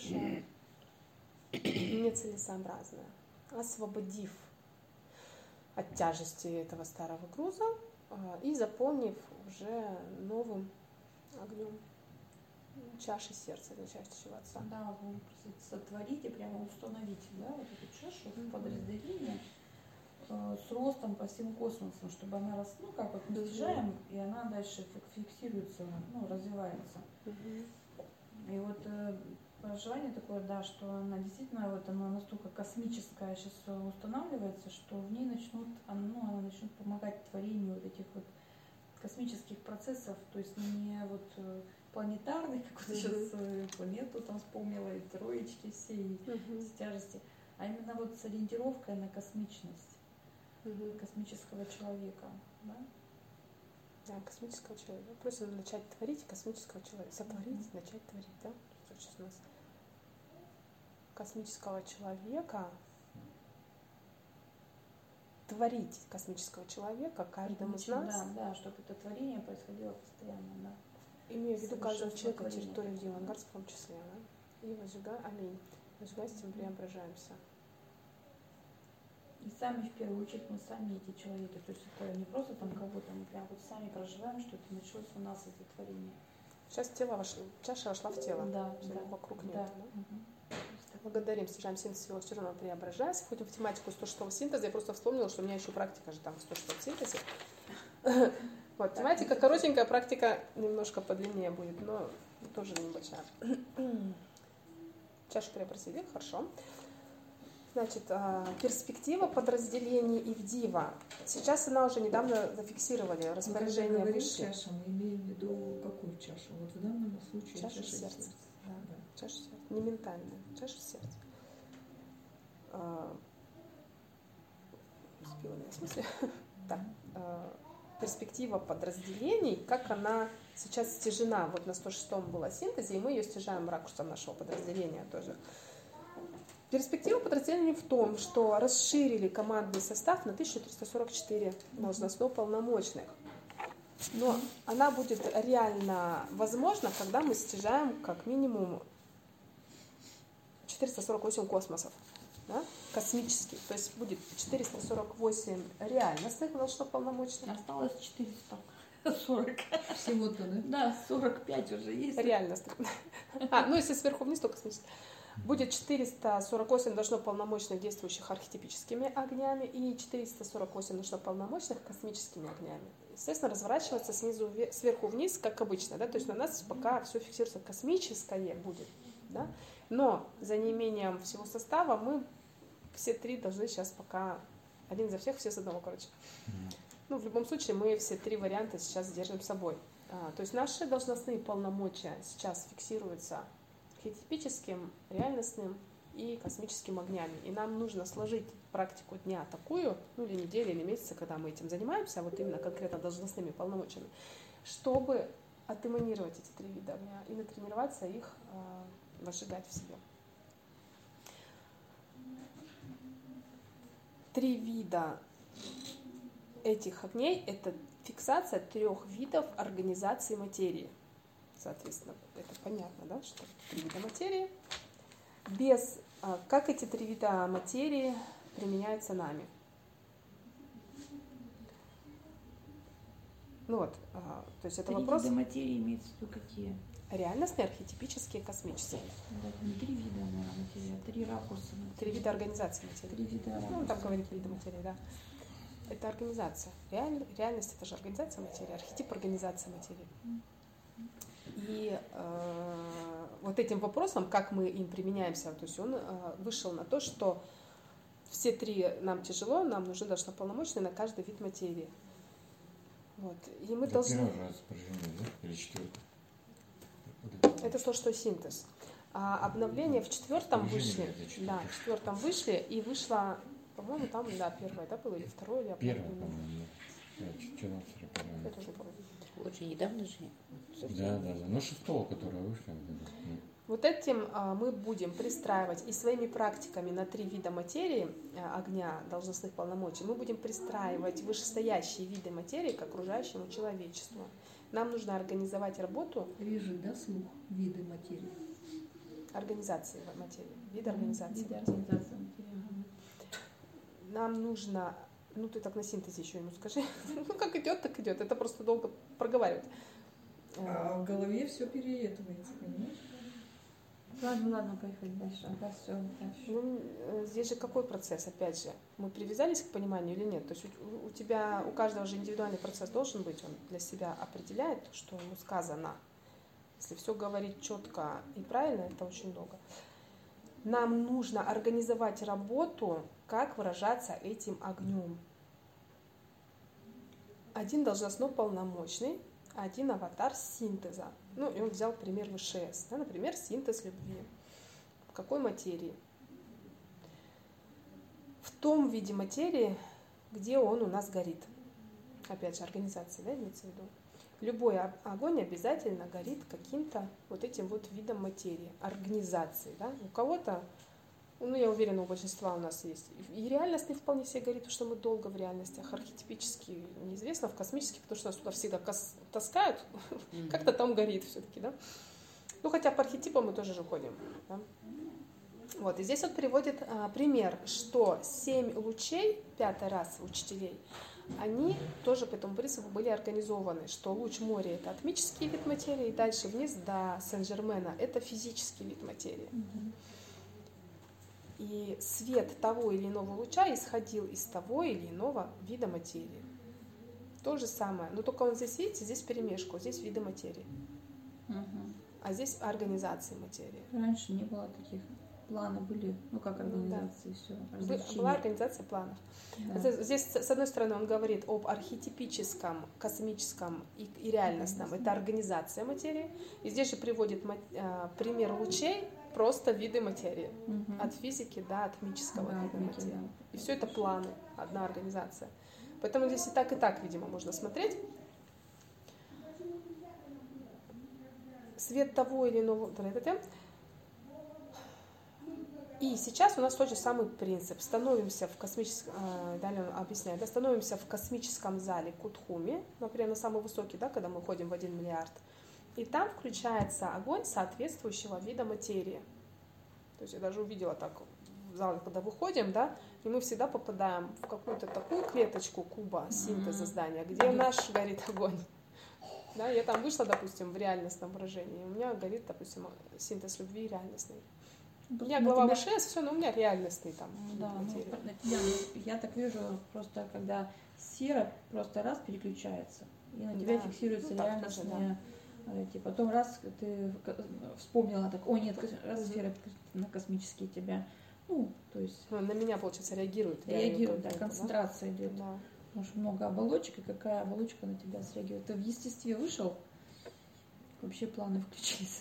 устаревшее, нецелесообразное. Освободив от тяжести этого старого груза а, и заполнив уже новым огнем чаши сердца, начащего отца. Да, вы сотворите, прямо установите, да, вот эту чашу в подразделение э, с ростом по всем космосам, чтобы она рос, ну как вот мы снижаем, и она дальше фиксируется, ну, развивается. Угу. И вот э, желание такое, да, что она действительно вот она настолько космическая сейчас устанавливается, что в ней начнут, она, ну, она начнет помогать творению вот этих вот космических процессов, то есть не вот э, планетарных, как вот сейчас э, планету там вспомнила, и троечки все, и Угу. все тяжести, а именно вот с ориентировкой на космичность Угу. космического человека, да? Да, космического человека. Просто начать творить космического человека. Сотворить, Мгм. начать творить, да? Что сейчас у нас? Космического человека. Творить космического человека каждому из Конечно, нас. Да, да, чтобы это творение происходило постоянно, да. Имею в виду каждого Совершенство человека, творения. территорию, где Авангард в том числе. Да? И возжигаем, аминь. Возжигаем, с тем преображаемся. И сами, в первую очередь, мы сами эти человеки. То есть это не просто там кого-то, мы прям вот сами проживаем, что это началось у нас, это творение. Сейчас тело вошло, чаша вошла в тело. Да, Всё да. вокруг Да. нет. Да? Мгм. Благодарим, снижаем синтез всего, все равно преображаясь. Входим в тематику сто шестого синтеза. Я просто вспомнила, что у меня еще практика же там в сто шестом синтезе. Вот, тематика коротенькая, практика немножко подлиннее будет, но тоже небольшая. Чашу преобразили, хорошо. Значит, перспектива подразделений Ивдива. Сейчас она уже недавно зафиксировали, распоряжение Когда говорим высшее. чаша, мы имеем в виду какую чашу? Вот в данном случае Чаша чаша сердца. сердца. Да. Да. Чаша сердца. Не ментальная, чаша сердца. А, сбила меня в смысле? Так, а, перспектива подразделений, как она сейчас стяжена. Вот на сто шестом была синтезе, и мы ее стяжаем ракурсом нашего подразделения тоже. Перспектива подразделений в том, что расширили командный состав на тысячу триста сорок четыре должностно полномочных. Но она будет реально возможна, когда мы стяжаем как минимум четыреста сорок восемь космосов, да, космических. То есть будет четыреста сорок восемь реальностных должностно полномочных. Осталось четыреста сорок. Всего-то, да? Да, сорок пять уже есть. Реальностных. А, ну если сверху вниз, то космических. Будет четыреста сорок восемь должно полномочных, действующих архетипическими огнями, и четыреста сорок восемь должно полномочных космическими огнями. Естественно, разворачиваться снизу сверху вниз, как обычно, да, то есть на нас пока все фиксируется космическое будет, да, но за неимением всего состава мы все три должны сейчас пока один за всех, все с одного, короче. Ну, в любом случае, мы все три варианта сейчас держим с собой. А, то есть наши должностные полномочия сейчас фиксируются архетипическим, реальностным и космическим огнями. И нам нужно сложить практику дня такую, ну или недели, или месяца, когда мы этим занимаемся, вот именно конкретно должностными полномочиями, чтобы отэманировать эти три вида огня и натренироваться их э, возжигать в себе. Три вида этих огней – это фиксация трех видов организации материи. Соответственно, это понятно, да, что три вида материи. Без, как эти три вида материи применяются нами. Ну вот, то есть это Три вопрос. вида материи имеется в виду какие? Реальностные, архетипические, космические. Да, не три вида материи, а три ракурса материи. Три вида организации материи. Три вида ракурса. Ну, там говорит виды материи, да. Это организация. Реаль... Реальность – это же организация материи, архетип организации материи. И э, вот этим вопросом, как мы им применяемся, то есть он э, вышел на то, что все три нам тяжело, нам нужны должны полномочия на каждый вид материи. Вот. И мы Это должны... первое распоряжение, да? Или четвертое? Это то, что синтез. А обновление в четвертом вышли. Да, в четвертом вышли, и вышло, по-моему, там, да, первое, да, было, или второе, или Первое, обновление. по-моему. Да, четырнадцатое, по-моему. Я тоже помню. Очень недавно же. Да, да, да. Ну, шестого, которое вышло. Вот этим а, мы будем пристраивать и своими практиками на три вида материи, а, огня, должностных полномочий, мы будем пристраивать вышестоящие виды материи к окружающему человечеству. Нам нужно организовать работу Режи, да, слух, виды материи. организации материи, виды организации Виды материи. организации материи. Нам нужно Ну, ты так на синтезе еще ему скажи. Ну, как идет, так идет. Это просто долго проговаривать. А в голове все переетывается, понимаешь? Ладно, ладно, поехали дальше. Ага, все, дальше. Ну, э, здесь же какой процесс, опять же? Мы привязались к пониманию или нет? То есть у, у тебя, у каждого же индивидуальный процесс должен быть, он для себя определяет то, что ему сказано. Если все говорить четко и правильно, это очень долго. Нам нужно организовать работу, как выражаться этим огнем. Один должностно полномочный, один аватар синтеза. Ну, и он взял пример ВШС. Да, например, синтез любви. В какой материи? В том виде материи, где он у нас горит. Опять же, организация, да, имеется в виду. Любой огонь обязательно горит каким-то вот этим вот видом материи, организации. Да? У кого-то, ну, я уверена, у большинства у нас есть. И реальностный вполне себе горит, потому что мы долго в реальностях. Архетипически неизвестно, в космических, потому что нас туда всегда кас- таскают, mm-hmm. как-то там горит все-таки, да. Ну, хотя по архетипам мы тоже же ходим. Да? Вот, и здесь вот приводит а, пример, что семь лучей, пятый раз учителей, они тоже по этому принципу были организованы, что луч моря — это атмический вид материи, и дальше вниз до Сен-Жермена — это физический вид материи. Mm-hmm. И свет того или иного луча исходил из того или иного вида материи. То же самое, но только он здесь, видите, здесь перемешку, здесь виды материи, Mm-hmm. а здесь организации материи. Раньше не было таких. Планы были, ну как организации, да. все. Была организация планов. Да. Здесь, с одной стороны, он говорит об архетипическом, космическом и, и реальностном. Это организация материи. И здесь же приводит а, пример лучей, просто виды материи. Угу. От физики до атмического да, вида материи. Да. И все это планы, одна организация. Поэтому здесь и так, и так, видимо, можно смотреть. Свет того или иного... И сейчас у нас тот же самый принцип. Становимся в космическом, далее он объясняет, да, становимся в космическом зале Кутхуми, например, на самый высокий, да, когда мы ходим в один миллиард. И там включается огонь соответствующего вида материи. То есть я даже увидела так в зале, когда выходим, да, и мы всегда попадаем в какую-то такую клеточку куба синтеза здания, где наш горит огонь. Да, я там вышла, допустим, в реальностном выражении, у меня горит, допустим, синтез любви реальностный. У меня глава тебя... ВШС, все, но у меня реальностный там. Да, ну, на тебя, я так вижу, просто когда сфера просто раз переключается, и на тебя да. фиксируется ну, реальностная, да. эти, потом раз ты вспомнила, так, о нет, раз угу. сфера на космические тебя, ну, то есть... Ну, на меня, получается, реагирует. Реагирует, да, концентрация да? идет. Да. Потому что много оболочек, и какая оболочка на тебя среагирует. Ты в естестве вышел, вообще планы включились.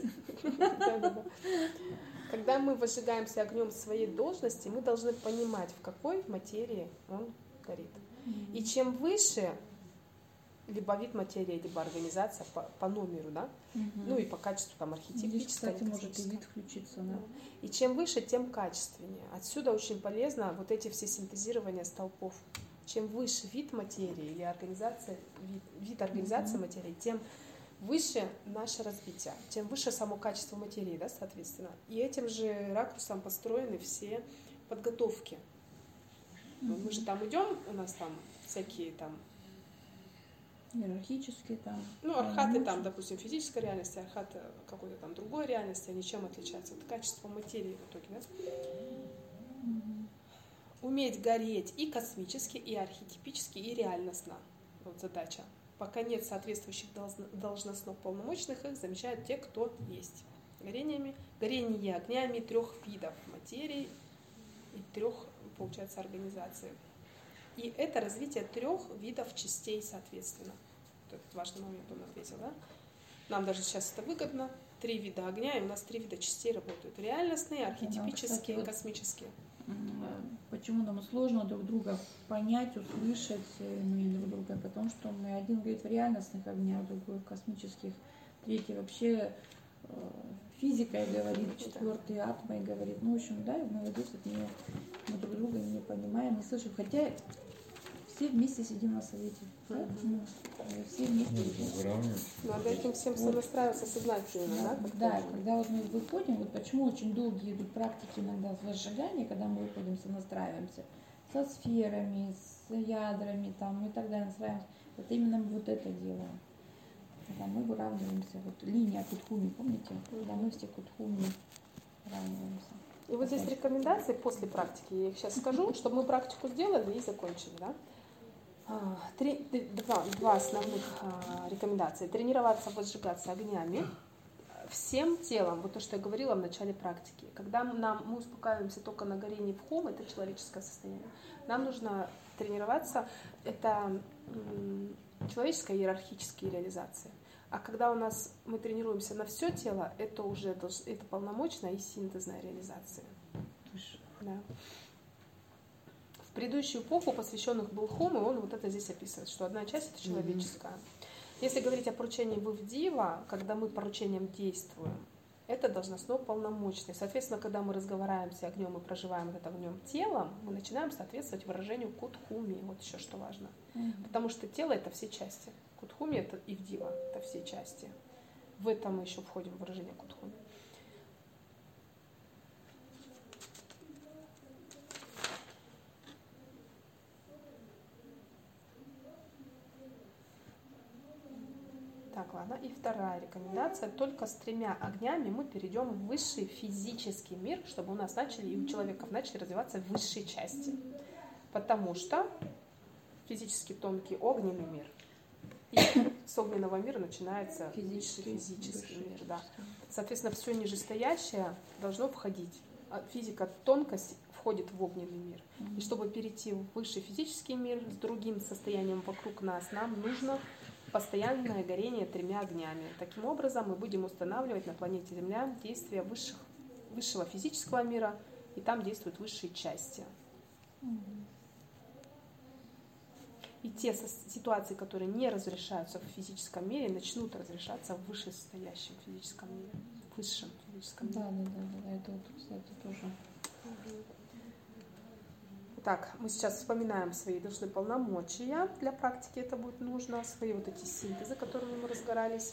Когда мы возжигаемся огнем своей должности, мы должны понимать, в какой материи он горит. Mm-hmm. И чем выше либо вид материи, либо организация по, по номеру, да, mm-hmm. ну и по качеству там архетипической. Здесь, кстати, может и вид включиться, да. И чем выше, тем качественнее. Отсюда очень полезно вот эти все синтезирования столпов. Чем выше вид материи или организация, вид, вид организации mm-hmm. материи, тем выше наше развитие, тем выше само качество материи, да, соответственно. И этим же ракурсом построены все подготовки. Mm-hmm. Мы же там идем, у нас там всякие там... Иерархические там. Ну, архаты там, допустим, физической реальности, архаты какой-то там другой реальности, они чем отличаются? Это качество материи в итоге, да? Mm-hmm. Уметь гореть и космически, и архетипически, и реальностно. Вот задача. Пока нет соответствующих должностных полномочных, их замечают те, кто есть. Горениями, горение огнями трех видов материи и трех, получается, организаций. И это развитие трех видов частей, соответственно. Вот этот важный момент он ответил, да? Нам даже сейчас это выгодно. Три вида огня, и у нас три вида частей работают. Реальностные, архетипические и космические. Почему нам сложно друг друга понять, услышать мы друг друга? Потому что мы один говорит в реальностных огнях, другой в космических, третий вообще э, физикой говорит, четвертый атомой говорит. Ну, в общем, да, мы вот здесь вот не, мы друг друга не понимаем, не слышим. Хотя все вместе сидим на совете. Да? Mm-hmm. Ну, все вместе сидим. Надо этим всем вот. Сонастраиваться сознательно, да? Да, да, когда вот мы выходим, вот почему очень долгие идут практики иногда в возжигании, когда мы выходим, сонастраиваемся со сферами, с с ядрами там и так далее, настраиваемся. Вот именно мы вот это делаем. Когда мы выравниваемся, вот линия Кутхуми, помните? Когда мы все Кутхуми выравниваемся. И вот здесь рекомендации после практики. Я их сейчас скажу, чтобы мы практику сделали и закончили. Да? А, Три, два, два основных а, рекомендации. Тренироваться возжигаться огнями всем телом. Вот то, что я говорила в начале практики. Когда нам, мы успокаиваемся только на горении в хом, это человеческое состояние. Нам нужно тренироваться. Это м, человеческая иерархическая реализация. А когда у нас мы тренируемся на все тело, это уже это полномочная и синтезная реализация. Да. В предыдущую эпоху, посвященных был хом, и он вот это здесь описывает, что одна часть это человеческая. Mm-hmm. Если говорить о поручении вывдива, когда мы поручением действуем, это должностно полномочное. Соответственно, когда мы разговариваемся огнем и проживаем вот это огнем телом, мы начинаем соответствовать выражению кутхуми. Вот еще что важно. Mm-hmm. Потому что тело это все части. Кутхуми это и вдива, это все части. В этом мы еще входим в выражение кутхуми. Так, ладно. И вторая рекомендация. Только с тремя огнями мы перейдем в высший физический мир, чтобы у нас начали, и у человеков начали развиваться высшие части. Потому что физически тонкий огненный мир. И с огненного мира начинается физический, физический мир. Да. Соответственно, все нижестоящее должно входить. Физика, тонкость входит в огненный мир. И чтобы перейти в высший физический мир с другим состоянием вокруг нас, нам нужно постоянное горение тремя огнями. Таким образом, мы будем устанавливать на планете Земля действия высших, высшего физического мира, и там действуют высшие части. И те ситуации, которые не разрешаются в физическом мире, начнут разрешаться в вышестоящем физическом мире, в высшем физическом мире. Да, да, да, да, это вот, кстати, тоже. Так, мы сейчас вспоминаем свои должны полномочия. Для практики это будет нужно, свои вот эти синтезы, которыми мы разгорались.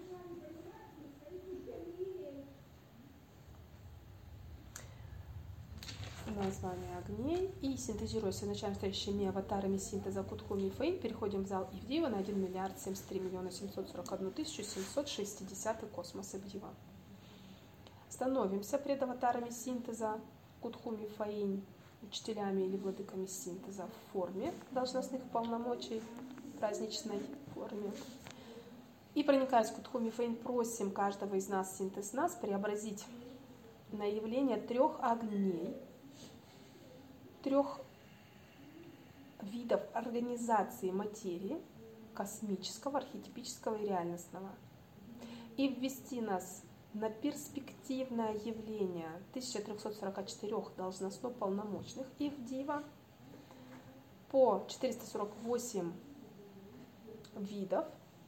Название огней. И синтезируя все начальными стоящими аватарами синтеза Кутхуми и Фейн, переходим в зал Ивдива на один миллиард семьдесят три миллиона семьсот сорок одну тысячу семьсот шестьдесят космос Ивдива. Становимся пред аватарами синтеза Кутхуми и Фейн, учителями или владыками синтеза в форме должностных полномочий, праздничной форме. И проникаясь в Кутхуми и Фейн, просим каждого из нас, синтез нас, преобразить на явление трех огней, трех видов организации материи, космического, архетипического и реальностного, и ввести нас на перспективное явление тысяча триста сорок четыре должностно полномочных Ивдива по четыреста сорок восемь видов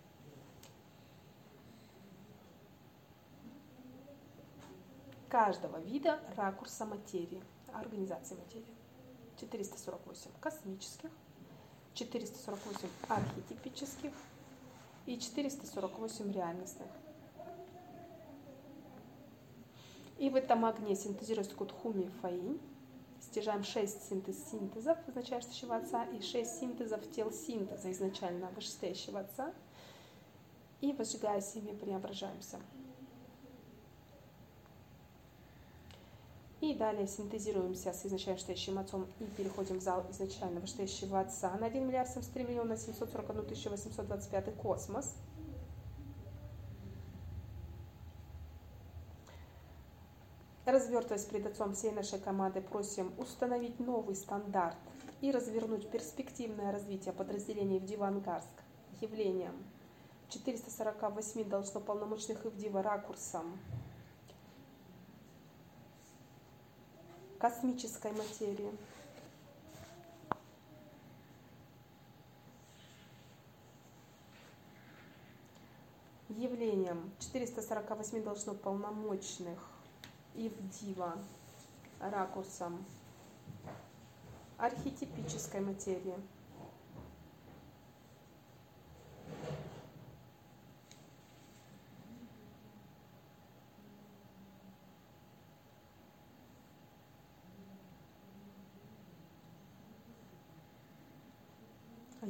каждого вида ракурса материи, организации материи. четыреста сорок восемь космических, четыреста сорок восемь архетипических и четыреста сорок восемь реальностных. И в этом огне синтезируется Кутхуми и Фейн. Стяжаем шесть синтез синтезов, вызначающего Отца, и шесть синтезов тел синтеза, изначально вышестоящего Отца. И возжигая семя, преображаемся. И далее синтезируемся с изначально стоящим Отцом и переходим в зал изначально вышестоящего Отца на один миллиард семьдесят три миллиона семьсот сорок одну тысячу восемьсот двадцать пять космос. Развертываясь пред Отцом всей нашей команды, просим установить новый стандарт и развернуть перспективное развитие подразделений Ивдива Ангарск явлением четыреста сорок восемь должно полномочных Ивдива ракурсом космической материи. Явлением четыреста сорок восемь должно полномочных Ивдива ракурсом архетипической материи.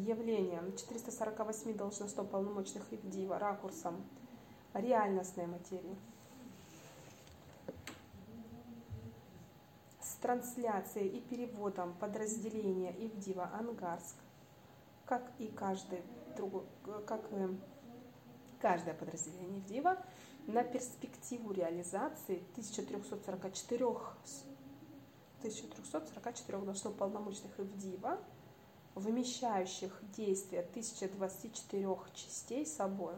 явление на четыреста сорок восемь должностно полномочных Ивдива ракурсом реальностной материи. С трансляцией и переводом подразделения Ивдива Ангарск, как и каждый другой, как и каждое подразделение Ивдива, на перспективу реализации тысяча триста сорок четыре тысяча триста сорок четыре должно полномочных Ивдива, вмещающих действия тысяча двадцать четыре частей собой.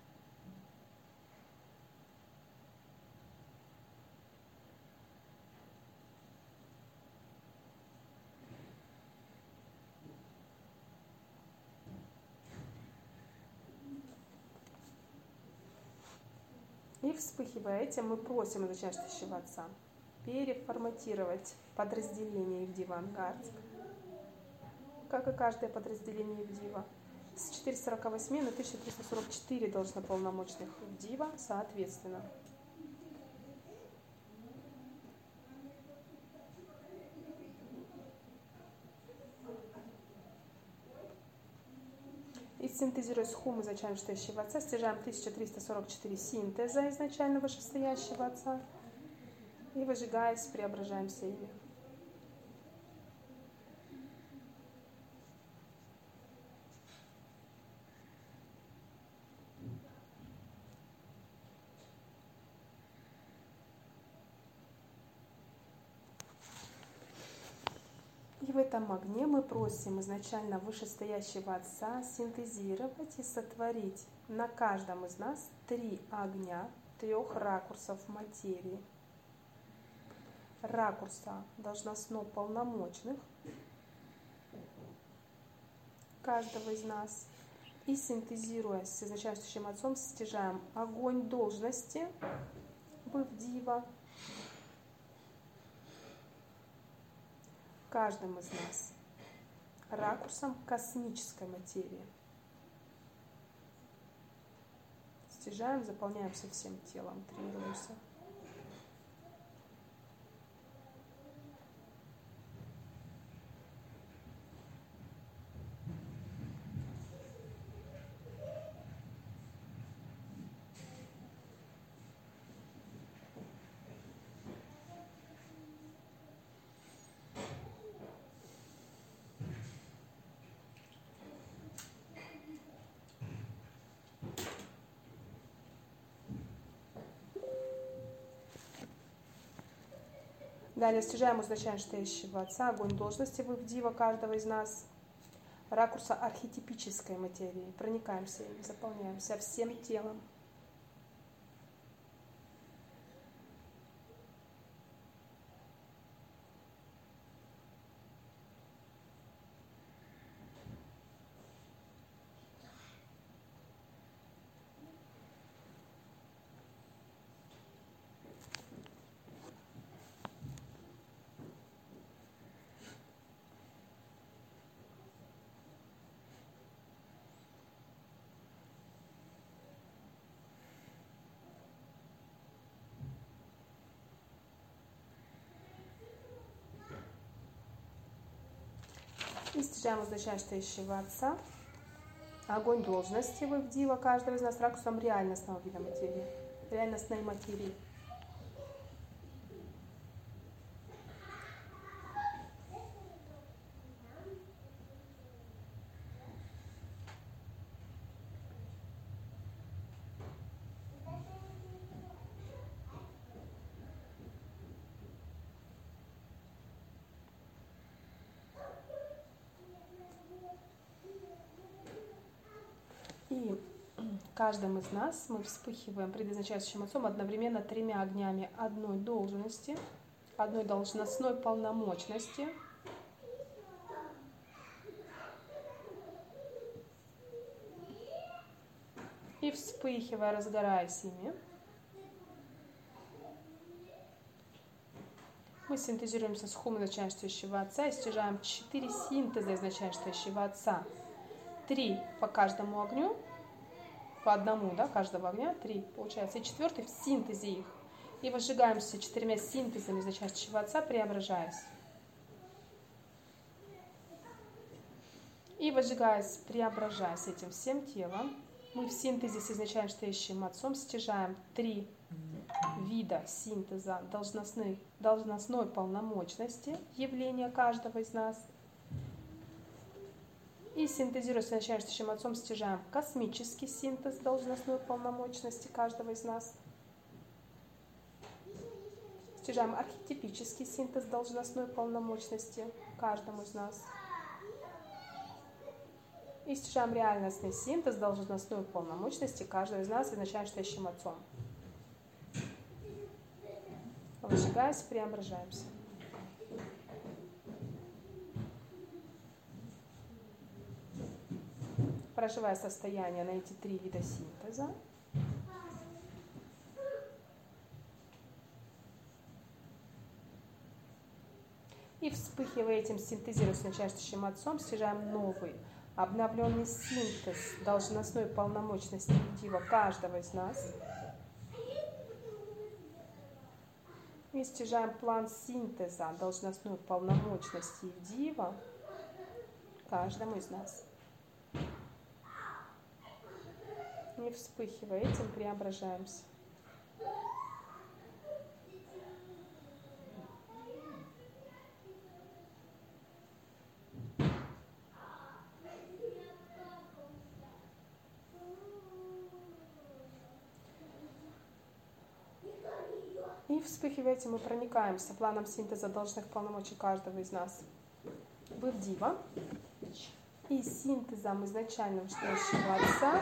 И вспыхивая этим, мы просим изначальствующего Отца переформатировать подразделение Ивдива Ангарск, как и каждое подразделение Ивдива, с четыреста сорок восемь на тысяча триста сорок четыре должнополномочных Ивдива соответственно. И синтезируя с хум изначально вышестоящего Отца, стяжаем тысяча триста сорок четыре синтеза изначально вышестоящего Отца и, выжигаясь, преображаемся ими. И в этом огне мы просим изначально вышестоящего Отца синтезировать и сотворить на каждом из нас три огня трех ракурсов материи. Ракурса должностно полномочных каждого из нас. И синтезируя с изначальствующим Отцом, стяжаем огонь должности в Ивдива каждым из нас ракурсом космической материи. Стяжаем, заполняемся всем телом, тренируемся. Далее стяжаем изначально стоящего Отца огонь должности в Ивдива каждого из нас, ракурса архетипической материи. Проникаемся им, заполняемся всем телом. И стяжаем изначально стоящего Отца огонь должности в Ивдива каждого из нас ракурсом реальностного вида материи, реальностной материи. И каждым из нас мы вспыхиваем предназначающим Отцом одновременно тремя огнями одной должности, одной должностной полномочности, и вспыхивая, разгораясь ими, мы синтезируемся с хум изначальствующего Отца и стяжаем четыре синтеза изначальствующего Отца. Три по каждому огню, по одному, да, каждого огня, три получается, и четвертый в синтезе их. И возжигаемся четырьмя синтезами изначальствующего Отца, преображаясь. И возжигаясь, преображаясь этим всем телом, мы в синтезе с изначально стоящим Отцом стяжаем три вида синтеза должностной, должностной полномочности явления каждого из нас. И синтезируя с изначально стоящим Отцом стяжаем космический синтез должностной полномочности каждого из нас. Стяжаем архетипический синтез должностной полномочности каждому из нас. И стяжаем реальностный синтез должностной полномочности каждого из нас изначально стоящим Отцом. Возжигаясь, преображаемся. Проживая состояние на эти три вида синтеза, и вспыхивая этим синтезируя с начальствующим Отцом, стяжаем новый, обновленный синтез должностной полномочности Дива каждого из нас. И стяжаем план синтеза должностной полномочности Дива каждому из нас. И вспыхивая этим, преображаемся. И вспыхивая этим, мы проникаемся планом синтеза должностных полномочий каждого из нас в Дива и синтезом изначального стоящего Отца,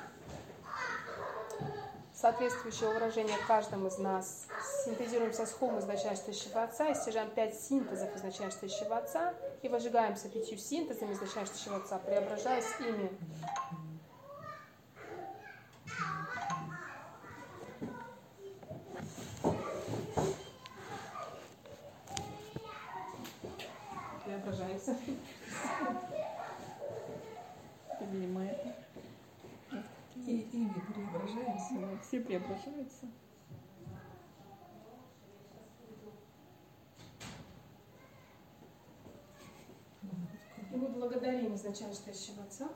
соответствующего выражения каждому из нас, синтезируемся с хом изначально стоящего Отца и стяжаем пять синтезов изначально стоящего Отца и возжигаемся пятью синтезами изначально стоящего Отца, преображаясь ими. Преображаемся. Видимо, это. И ими преображаемся. Да, все преображаются. И мы благодарим изначально стоящего Отца.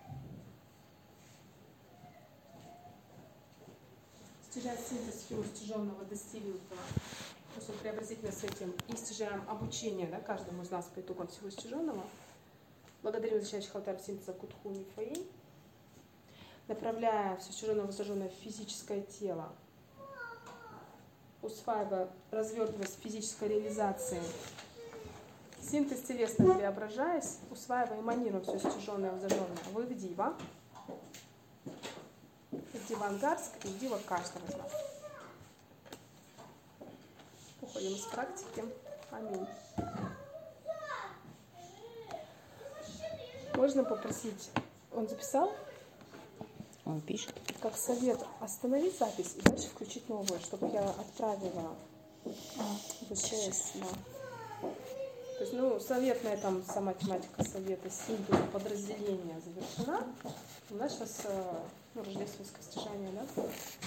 Стяжая синтез всего стяженного достигнутого, после преобразительно с этим, и стяжаем обучение, да, каждому из нас по итогам всего стяженного. Благодарим изучающих алтарь синтеза Кутхуми Фаи, направляя все стяженное возложенное в физическое тело, усваивая, развертываясь в физической реализации. Синтез телесно преображаясь, усваивая, эманируя все стяженное возложенное в их Дива, в Дива Ангарск и в Дива каждого из нас. Уходим из практики. Аминь. Можно попросить, он записал? Он пишет. Как совет остановить запись и дальше включить новую, чтобы я отправила в ИШС. Да. То есть, ну, совет на этом, сама тематика совета, синтеза, подразделения завершена. У нас сейчас ну, рождественское стяжание, да?